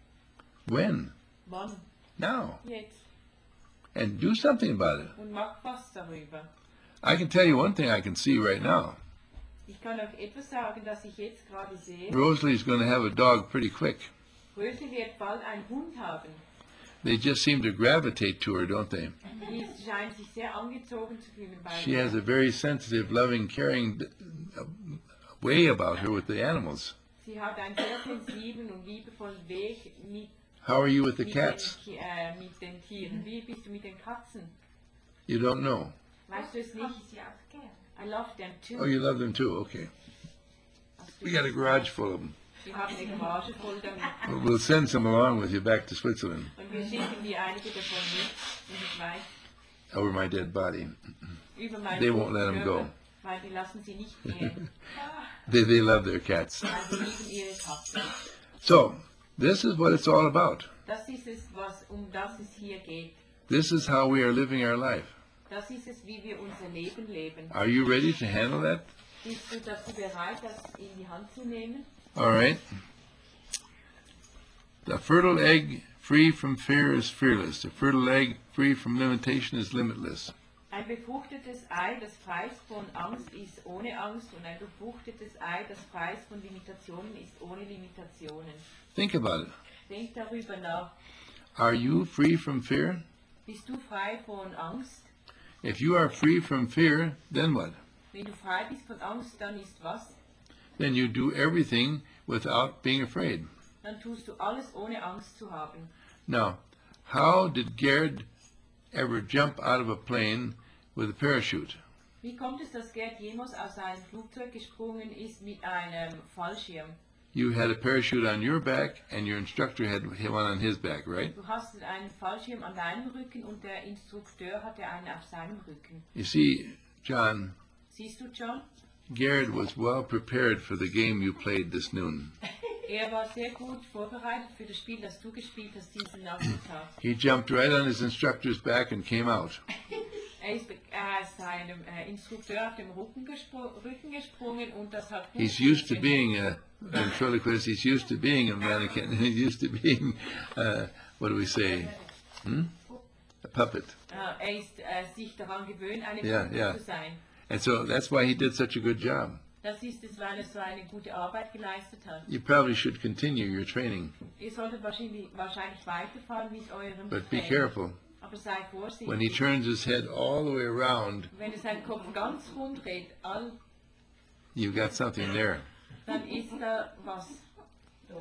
When? Wann? Now. Jetzt. And do something about it. Und mach was darüber. I can tell you one thing I can see right now. Ich kann euch etwas sagen, das ich jetzt gerade sehe. Rosalie's going to have a dog pretty quick. Rösel wird bald einen Hund haben. They just seem to gravitate to her, don't they? Die scheint sich sehr angezogen zu fühlen bei She ihr. has a very sensitive, loving, caring uh, way about her with the animals. Sie hat einen sehr sensiblen und liebevollen Weg mit, How are you with the mit, cats? den, Ki- äh, mit den Tieren. Wie bist du mit den Katzen? You don't know. Weißt du es Ich habe nicht? sie auch gern. I love them too. Oh, you love them too? Okay. Hast du We got a das? garage full of them. Wir haben eine Garage voll damit. We'll send some along with you back to Switzerland Und wir schicken dir einige davon mit in die Schweiz. over my dead body. Über meinen They won't let 'em Körper, go. Weil die lassen sie nicht gehen. They, they love their cats. Weil sie lieben ihre Katzen. So, this is what it's all about. Das ist es, was, um das es hier geht. This is how we are living our life. Das ist es, wie wir unser Leben leben. Are you ready to handle that? Bist du dazu bereit, das in die Hand zu nehmen? All right. The fertile egg free from fear is fearless. The fertile egg free from limitation is limitless. Ein befruchtetes Ei, das frei ist von Angst, ist ohne Angst. Und ein befruchtetes Ei, das frei ist von Limitationen, ist ohne Limitationen. Think about it. Denk darüber nach. Are you free from fear? Bist du frei von Angst? If you are free from fear, then what? Wenn du frei bist von Angst, dann ist was? Then you do everything without being afraid. Dann tust du alles ohne Angst zu haben. Now, how did Gerd ever jump out of a plane with a parachute? Wie kommt es, dass Gerd jemals aus einem Flugzeug gesprungen ist mit einem Fallschirm? You had a parachute on your back and your instructor had one on his back, right? Du hast einen Fallschirm an deinem Rücken und der Instrukteur hatte einen auf seinem Rücken. You see, John, Siehst du, John? Gerd was well prepared for the game you played this noon. Er war sehr gut vorbereitet für das Spiel, das du gespielt hast diesen Nachmittag. He jumped right on his instructor's back and came out. Er ist äh, seinem äh, Instrukteur auf dem Rücken, gespro Rücken gesprungen und das hat gut He's used to funktioniert. being a ventriloquist. He's used to being a mannequin. He's used to being, uh, what do we say? Hmm? A puppet. Äh, er ist äh, sich daran gewöhnt, eine Ja, Puppe ja. zu sein. And so that's why he did such a good job. Das ist es, weil er so eine gute Arbeit geleistet hat. You probably should continue your training, Ihr solltet wahrscheinlich, wahrscheinlich weiterfahren mit eurem but be Training. careful. Aber sei vorsichtig. When he turns his head all the way around, Wenn er seinen Kopf ganz rumdreht, all, you've got something there. dann ist da was. Los.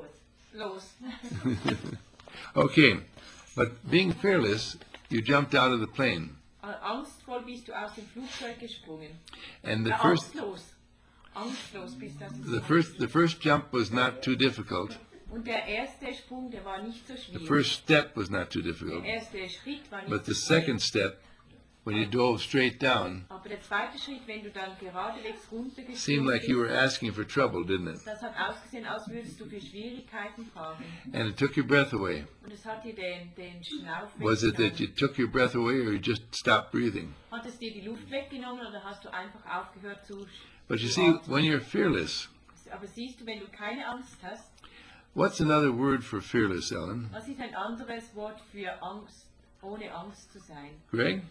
Los. Okay, but being fearless, you jumped out of the plane. Äh, Angstvoll bist du aus dem Flugzeug gesprungen. And the Äh, first, Angstlos. Angstlos bist du aus dem the Flugzeug. first, the first jump was not too difficult. Und der erste Sprung, der war nicht so The schwierig. first step was not too difficult. Der erste Schritt war nicht But the so schwierig. second step, when you dove straight down, Aber der zweite Schritt, wenn du dann geradewegs seemed runtergesprungen like you were bist, asking for trouble, didn't it? das hat ausgesehen, als würdest du für Schwierigkeiten fragen. And it took your breath away. Und es hat dir den, den Schnauf Was it that you weggenommen. took your breath away or you just stopped breathing? Hat es dir die Luft weggenommen oder hast du einfach aufgehört zu But you zu see, atmen? when you're fearless, Aber siehst du, wenn du keine Angst hast, what's another word for fearless, Ellen? was ist ein anderes Wort für Angst, ohne Angst zu sein? Greg?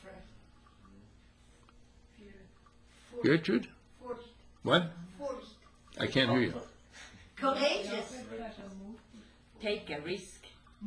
Gertrude? What? I can't hear you. Courageous. Take a risk.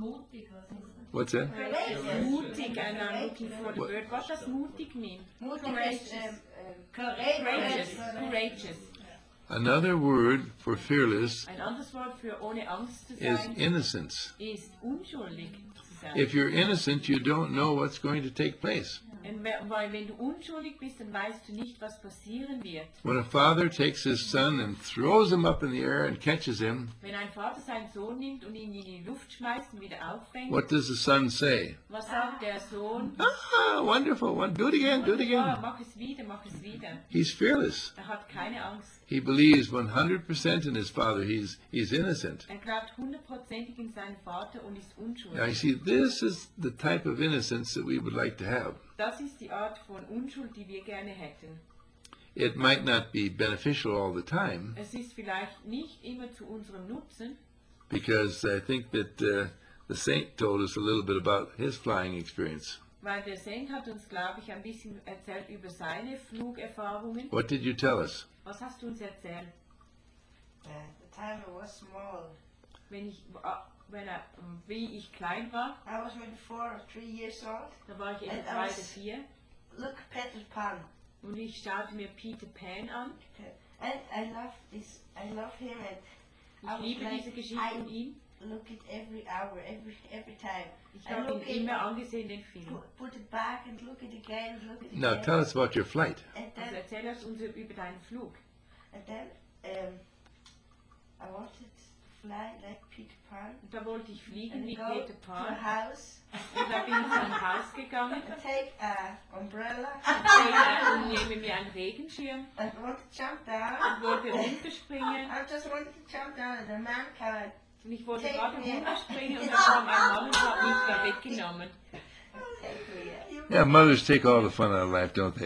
What's that? Courageous. Mutig, and I'm looking for the What- word. What does mutig mean? Mutig is um, um, Courageous. Courageous. Courageous. Another word for fearless Ein anderes Wort für ohne Angst zu is sein innocence. ist unschuldig zu sein. If you're innocent, you don't know what's going to take place. Und we- Weil wenn du unschuldig bist, dann weißt du nicht, was passieren wird. When a father takes his son and throws him up in the air and catches him, Wenn ein Vater seinen Sohn nimmt und ihn in die Luft schmeißt und wieder auffängt, what does the son say? was sagt der Sohn? Ah, wonderful. One, do it again, do it Ja, again. mach es wieder, mach es wieder. He's fearless. Er hat keine Angst. He believes one hundred percent in his father. He's, he's innocent. Er glaubt hundertprozentig in seinen Vater und ist Now, you unschuldig. see, this is the type of innocence that we would like to have. Das ist die Art von Unschuld, die wir gerne hätten. It might not be beneficial all the time, Es ist vielleicht nicht immer zu unserem Nutzen, because I think that uh, the saint told us a little bit about his flying experience. weil der Saint hat uns, glaube ich, ein bisschen erzählt über seine Flugerfahrungen. What did you tell us? Was hast du uns erzählt? uh, the time I was small. Wenn ich, ah, wenn er, wie ich klein war, I was maybe four or three years old. da war ich etwa And I drei oder was- vier Look, Peter Pan. und ich schaute mir Peter Pan an. And I love this. I love him, and Ich I was liebe like, diese Geschichte I von ihm. look it every hour, every every time. Ich I habe look ihn it, immer angesehen, den Film. put, put it back and look it again, look it Now, again. tell us about your flight. And Also then, erzähl uns über deinen Flug. and then, um, I wanted to fly like Peter Pan. Und da wollte ich fliegen And wie go Peter to a Pan. house Und da bin ich zu einem Haus gegangen and take a umbrella und nehme mir einen Regenschirm and want to jump down. und wollte runterspringen. I just wanted to jump down, and the man came and Und ich wollte Take gerade me. runterspringen und da kam ein Mann und hat mich da weggenommen. take me. Yeah, mothers take all the fun out of life, don't they?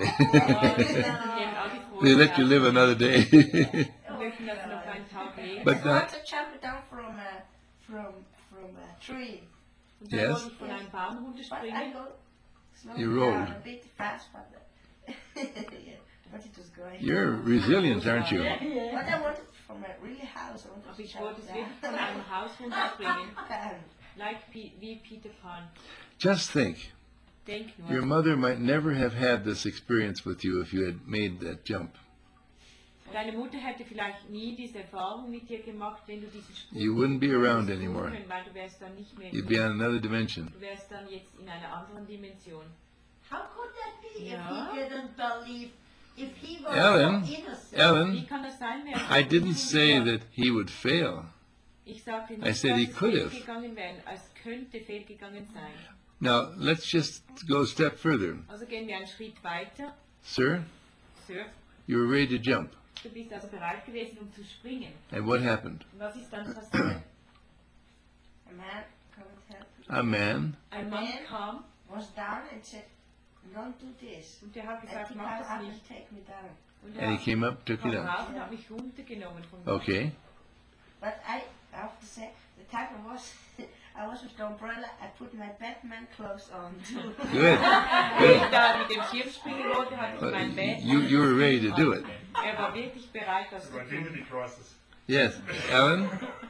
They let you live another day. Möchten das noch einen Tag leben. But I uh, want to jump down from a from from a tree, Und dann Yes. wollte ich von einem Baum but I runterspringen. go slowly You down, rolled. a bit fast, but yeah, but it was going. you're resilient, aren't you? But I wanted from a really house. I wanted Aber to ich jump wollte es down. wirklich von einem Haus runterspringen. Down. Like Pe wie Peter Pan. Just think, Denk your nur. mother might never have had this experience with you if you had made that jump. Deine Mutter hätte vielleicht nie diese Erfahrung mit dir gemacht, wenn du diesen Sprung You wouldn't be around hättest tun anymore. können, weil du wärst dann nicht mehr. You'd be on another dimension. Du wärst dann jetzt in einer anderen Dimension. How could that be Yeah. if he didn't believe, if he was Ellen, so innocent? Wie Ellen, kann das sein? Wer I didn't say that he would fail. Ich sagte I nicht, said dass he es could have. fehlgegangen wäre. Es könnte fehlgegangen sein. Now, let's just go a step further. Also gehen wir einen Schritt weiter. Sir, Sir, you were ready to jump. du bist also bereit gewesen, um zu springen. And what happened? Und was ist dann passiert? A man come and help me. A man, Ein Mann kam Was down and said, "Don't do this." und der hat And gesagt, he mach come das up nicht. and take me down. Und and he er came up, took kam you down. raus und hat mich runtergenommen vom Dach. Okay. But I have to say, the time I was, I was with the umbrella. I put my Batman clothes on too. Good. Als Good. ich da mit dem Schirm springen wollte, hatte ich But mein Bett. you, you were ready to do it. Er war wirklich bereit, das zu tun. Identity crisis. Yes. Alan,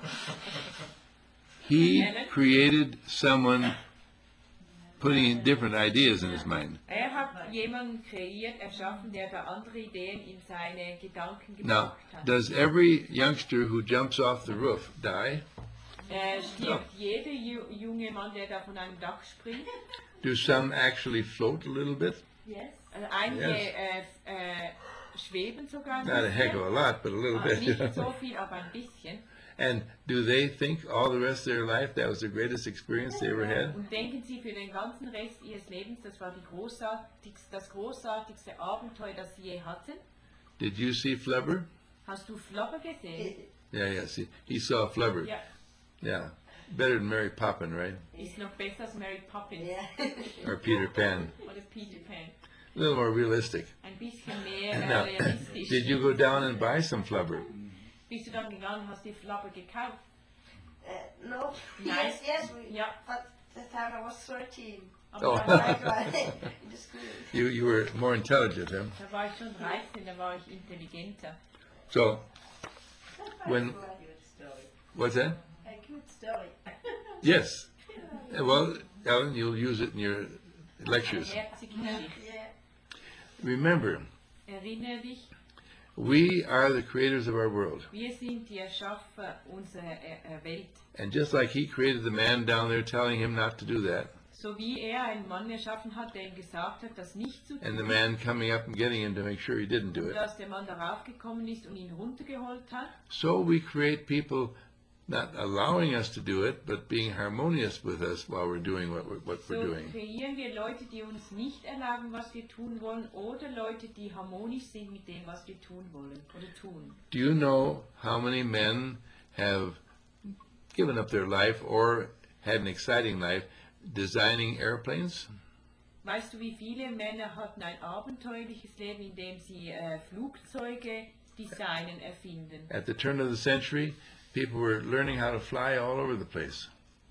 he created someone putting different ideas in his mind. Er hat jemanden kreiert, erschaffen, der da andere Ideen in seine Gedanken Now, gebracht hat. does every youngster who jumps off the roof die? Äh, stirbt jeder ju junge Mann, der da von einem Dach springt? Do some actually float a little bit? Yes. Also einige Yes. äh, äh, schweben sogar ein Not a heck bisschen. of a lot, but a little Ah, bit. you nicht so know. viel, aber ein bisschen. And do they think all the rest of their life that was the greatest experience they ever had? Und denken Sie für den ganzen Rest Ihres Lebens, das war die großartigste, das großartigste Abenteuer, das Sie je hatten? Did you see Flubber? Hast du Flubber gesehen? Yeah, yeah. See, he saw Flubber. Ja, Yeah, better than Mary Poppin, right? ist noch besser als Mary Poppins Or Peter Pan. oder Peter Pan. A little more realistic. Ein bisschen mehr äh, Now, realistisch. did you go down and buy some Flubber? Bist du dann gegangen und hast die Flubber gekauft? Uh, no. Nein. Yes, yes, we, Ja. but that time I was thirteen. Aber Oh. da, Right, war right. ich, In the school. You you were more intelligent, huh? da war ich schon dreizehn, da war ich intelligenter. So, when what's that? A cute story. Yes. Uh, Well, Ellen, you'll use it in your lectures. Herzige Geschichte. Yeah. Remember, Erinnere dich, we are the creators of our world. wir sind die Erschaffer unserer äh, äh, Welt. And just like he created the man down there telling him not to do that, So wie er einen Mann erschaffen hat, der ihm gesagt hat, das nicht zu and the tun, man coming up and getting him to make sure he didn't do und it, dass der Mann darauf gekommen ist und ihn runtergeholt hat, so we create people not allowing us to do it, but being harmonious with us while we're doing what we're, what so we're doing. kreieren wir Leute, die uns nicht erlauben, was wir tun wollen, oder Leute, die harmonisch sind mit dem, was wir tun wollen oder tun. Do you know how many men have given up their life or had an exciting life designing airplanes? Weißt du, wie viele Männer hatten ein abenteuerliches Leben, in dem sie äh, Flugzeuge designen, erfinden? At the turn of the century, people were learning how to fly all over the place.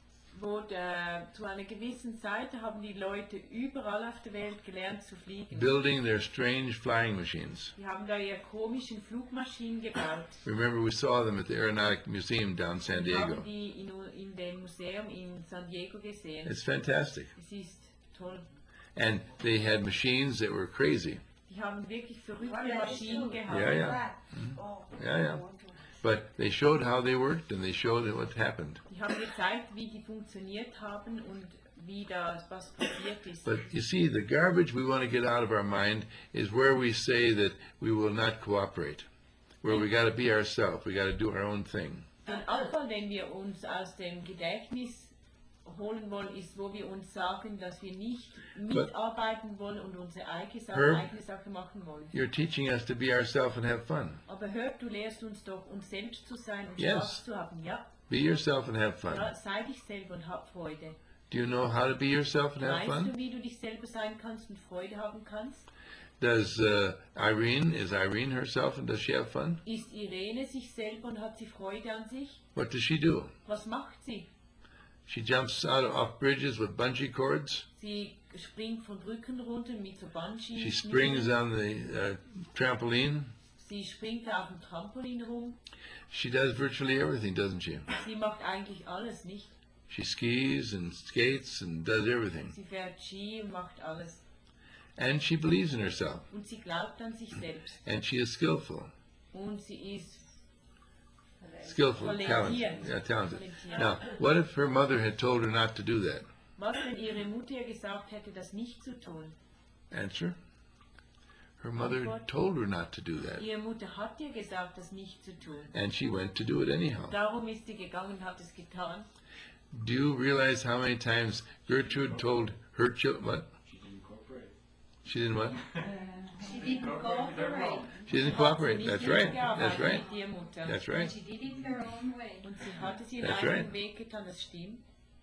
Wo der, zu einer gewissen Zeit haben die Leute überall auf der Welt gelernt zu fliegen. Building their strange flying machines. Die haben da ihre komischen Flugmaschinen gebaut. Remember, we saw them at the Aeronautic Museum down San Wir Diego. haben die in, in dem Museum in San Diego gesehen. It's fantastic. Es ist toll. And they had machines that were crazy. Die haben wirklich verrückte Well, that is Maschinen true. gehabt. Ja, ja. Oh, Yeah, yeah. I want to- But they showed how they worked and they showed what happened. Die haben gezeigt, wie die funktioniert haben und wie das was passiert ist. But you see, the garbage we want to get out of our mind is where we say that we will not cooperate, where we got to be ourselves, we got to do our own thing. Den Abfall, den wir uns aus dem Gedächtnis holen wollen, ist, wo wir uns sagen, dass wir nicht mitarbeiten wollen und unsere eigene Sache, Herb? eigene Sache machen wollen. You're teaching us to be ourselves and have fun. Aber hör, du lehrst uns doch, uns selbst zu sein und Yes. Spaß zu haben. Ja, Be yourself and have fun. ja, sei dich selber und hab Freude. Do you know how to be yourself and have Weißt fun? du, wie du dich selber sein kannst und Freude haben kannst? Does uh, Irene, is Irene herself and does she have fun? Ist Irene sich selber und hat sie Freude an sich? What does she do? Was macht sie? She jumps out of, off bridges with bungee cords. Sie springt von Brücken runter mit so Bungee. She springs on the uh, trampoline. Sie springt auf dem Trampolin rum. She does virtually everything, doesn't she? Sie macht eigentlich alles, nicht? She skis and skates and does everything. Sie fährt Ski und macht alles. And she believes in herself. Und sie glaubt an sich selbst. And she is skillful. Und sie ist Skillful, Talentiert. talented. Yeah, talented. Talentiert. Now, what if her mother had told her not to do that? Was, wenn ihre Mutter ihr gesagt hätte, das nicht zu tun? Answer? Her mother Antwort. told her not to do that. Ihre Mutter hat ihr gesagt, das nicht zu tun. And she went to do it anyhow. Darum ist sie gegangen und hat es getan. Do you realize how many times Gertrude told her children what? She didn't cooperate. She didn't what? She didn't cooperate. She didn't Hat sie cooperate. nicht That's right. mitgearbeitet That's right. mit ihrer Mutter. That's right. She did it her own way. Und sie hat es ihren That's eigenen right. Weg getan, das stimmt.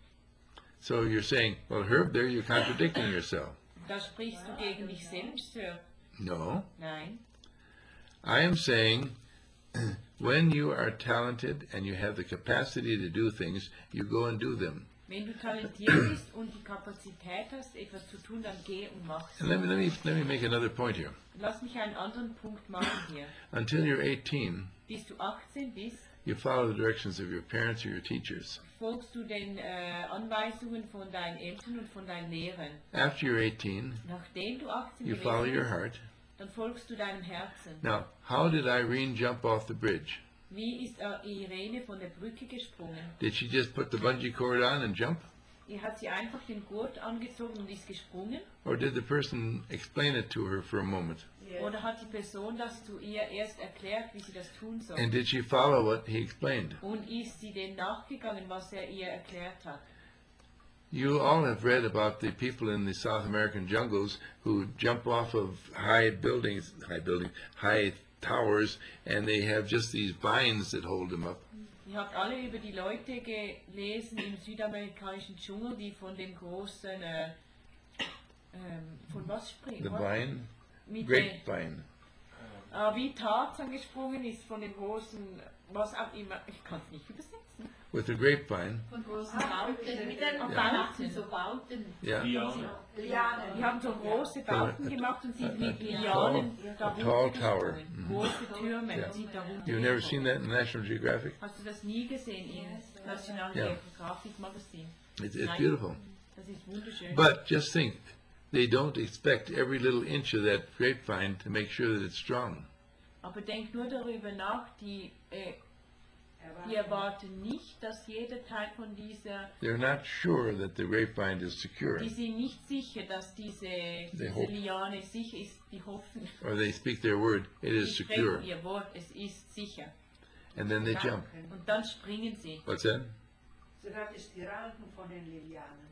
So you're saying, well, Herb, there you're contradicting yourself. Da sprichst du gegen dich selbst, Sir. No. Nein. I am saying when you are talented and you have the capacity to do things, you go and do them. Wenn du talentiert bist und die Kapazität hast, etwas zu tun, dann geh und mach's. And let me, let me, let me make another point here. Lass mich einen anderen Punkt machen hier. Until you're eighteen, Bis du achtzehn bist, you follow the directions of your parents or your teachers. folgst du den äh, Anweisungen von deinen Eltern und von deinen Lehrern. After you're eighteen, Nachdem du achtzehn you gewesen follow your bist, heart. dann folgst du deinem Herzen. Now, how did Irene jump off the bridge? Wie ist äh, Irene von der Brücke gesprungen? Did she just put the bungee cord on and jump? Ihr hat sie einfach den Gurt angezogen und ist gesprungen? Or did the person explain it to her for a moment? Oder hat die Person das zu ihr erst erklärt, wie sie das tun soll? And did she follow what he explained? Und ist sie dem nachgegangen, was er ihr erklärt hat? You all have read about the people in the South American jungles who jump off of high buildings, high buildings, high towers, and they have just these vines that hold them up. Ihr habt alle über die Leute gelesen im südamerikanischen Dschungel, die von den großen, äh, ähm, von was springen? The Was? vine, Mit grapevine. den, äh, wie Tarzan gesprungen ist von den großen, was auch immer, ich kann es nicht übersetzen. With the grapevine, Von großen Bauten. Mit den Bauten, so Bauten. yeah, Lianen. Die haben so große Bauten gemacht und sind mit Lianen da tall tower. runtergesprungen. Große Türme Yeah. sind da You've never seen runtergesprungen. that in National Geographic? Hast du das nie gesehen im National Ja. Geographic Magazin? It's, it's Nein. beautiful. Das ist wunderschön. But just think, they don't expect every little inch of that grapevine to make sure that it's strong. Aber denk nur darüber nach, die, äh, die erwarten nicht, dass jeder Teil von dieser, They're not sure that the grapevine is secure, die sind nicht sicher, dass diese, diese hope. Liane sicher ist, die hoffen, or they speak their word, it die is secure, sprechen ihr Wort, es ist sicher. and then they jump. Und dann springen sie. What's that? So, das ist die Ranken von den Lilianen.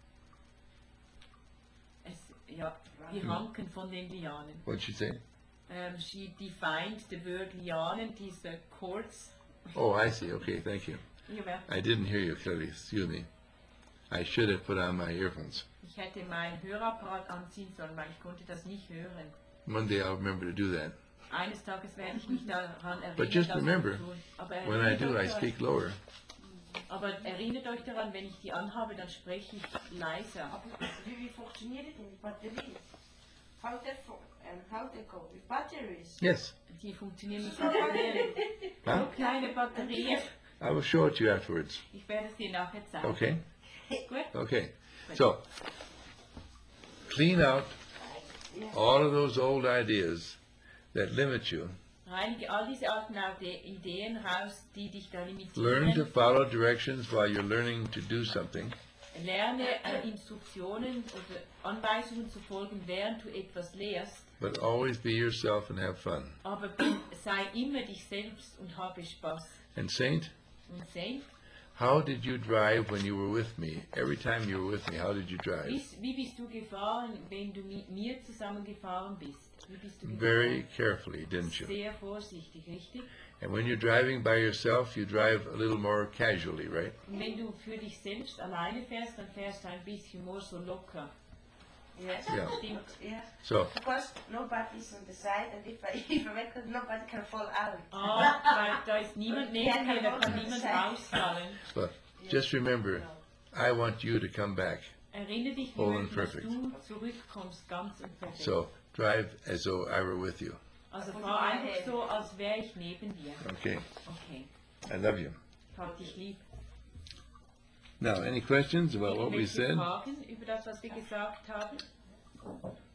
Es, ja, die Ranken von den Lianen. What'd she say? Um, she defined the word Lianen, diese cords. Oh, I see. Okay, thank you. Ihr werdet- I didn't hear you clearly. Excuse me. I should have put on my earphones. Ich hätte meinen Hörapparat anziehen sollen, weil ich konnte das nicht hören. One day I'll remember to do that. Eines Tages werde ich mich daran erinnern, But just das zu remember, tun. Aber When I erinnert, do, I euch daran, speak lower. aber erinnert euch daran, wenn ich die anhabe, dann spreche ich leiser. Aber wie, wie funktioniert denn die Batterie? How they, fu- um, how they go with batteries? Yes. Die funktionieren mit Batterien. So Huh? kleine Batterien. I will show it to you afterwards. Ich werde es dir nachher zeigen. Okay? Gut? Okay. So, clean out all of those old ideas that limit you. Reinige all diese alten Ide- Ideen raus, die dich da Learn to limitieren. follow directions while you're learning to do something. Lerne äh, Instruktionen oder Anweisungen zu folgen, während du etwas lehrst. But always be yourself and have fun. Aber bin, sei immer dich selbst und habe Spaß. And Saint, Und Saint, how did you drive when you were with me? Every time you were with me, how did you drive? wie, wie bist du gefahren, wenn du mit mir zusammen gefahren bist? Wie bist du gefahren? Very carefully, didn't you? Sehr vorsichtig, richtig? And when you're driving by yourself, you drive a little more casually, right? Und wenn du für dich selbst alleine fährst, dann fährst du ein bisschen mehr so locker. Yes. Yeah. Stimmt. Yeah. So, Because nobody's on the side, and if I if I make it, nobody can fall out. Ah, weil da ist niemand neben mir, da kann niemand rausfallen. but just remember, I want you to come back. Erinnere dich, wie Whole and möglich, dass perfect. du zurückkommst, ganz und perfekt. So, drive as though I were with you. Also fahr einfach so, als wäre ich neben dir. Okay. Okay, I love you. ich hab dich lieb. Now, any questions about what we Irgendwelche said? Fragen über das, was wir gesagt haben?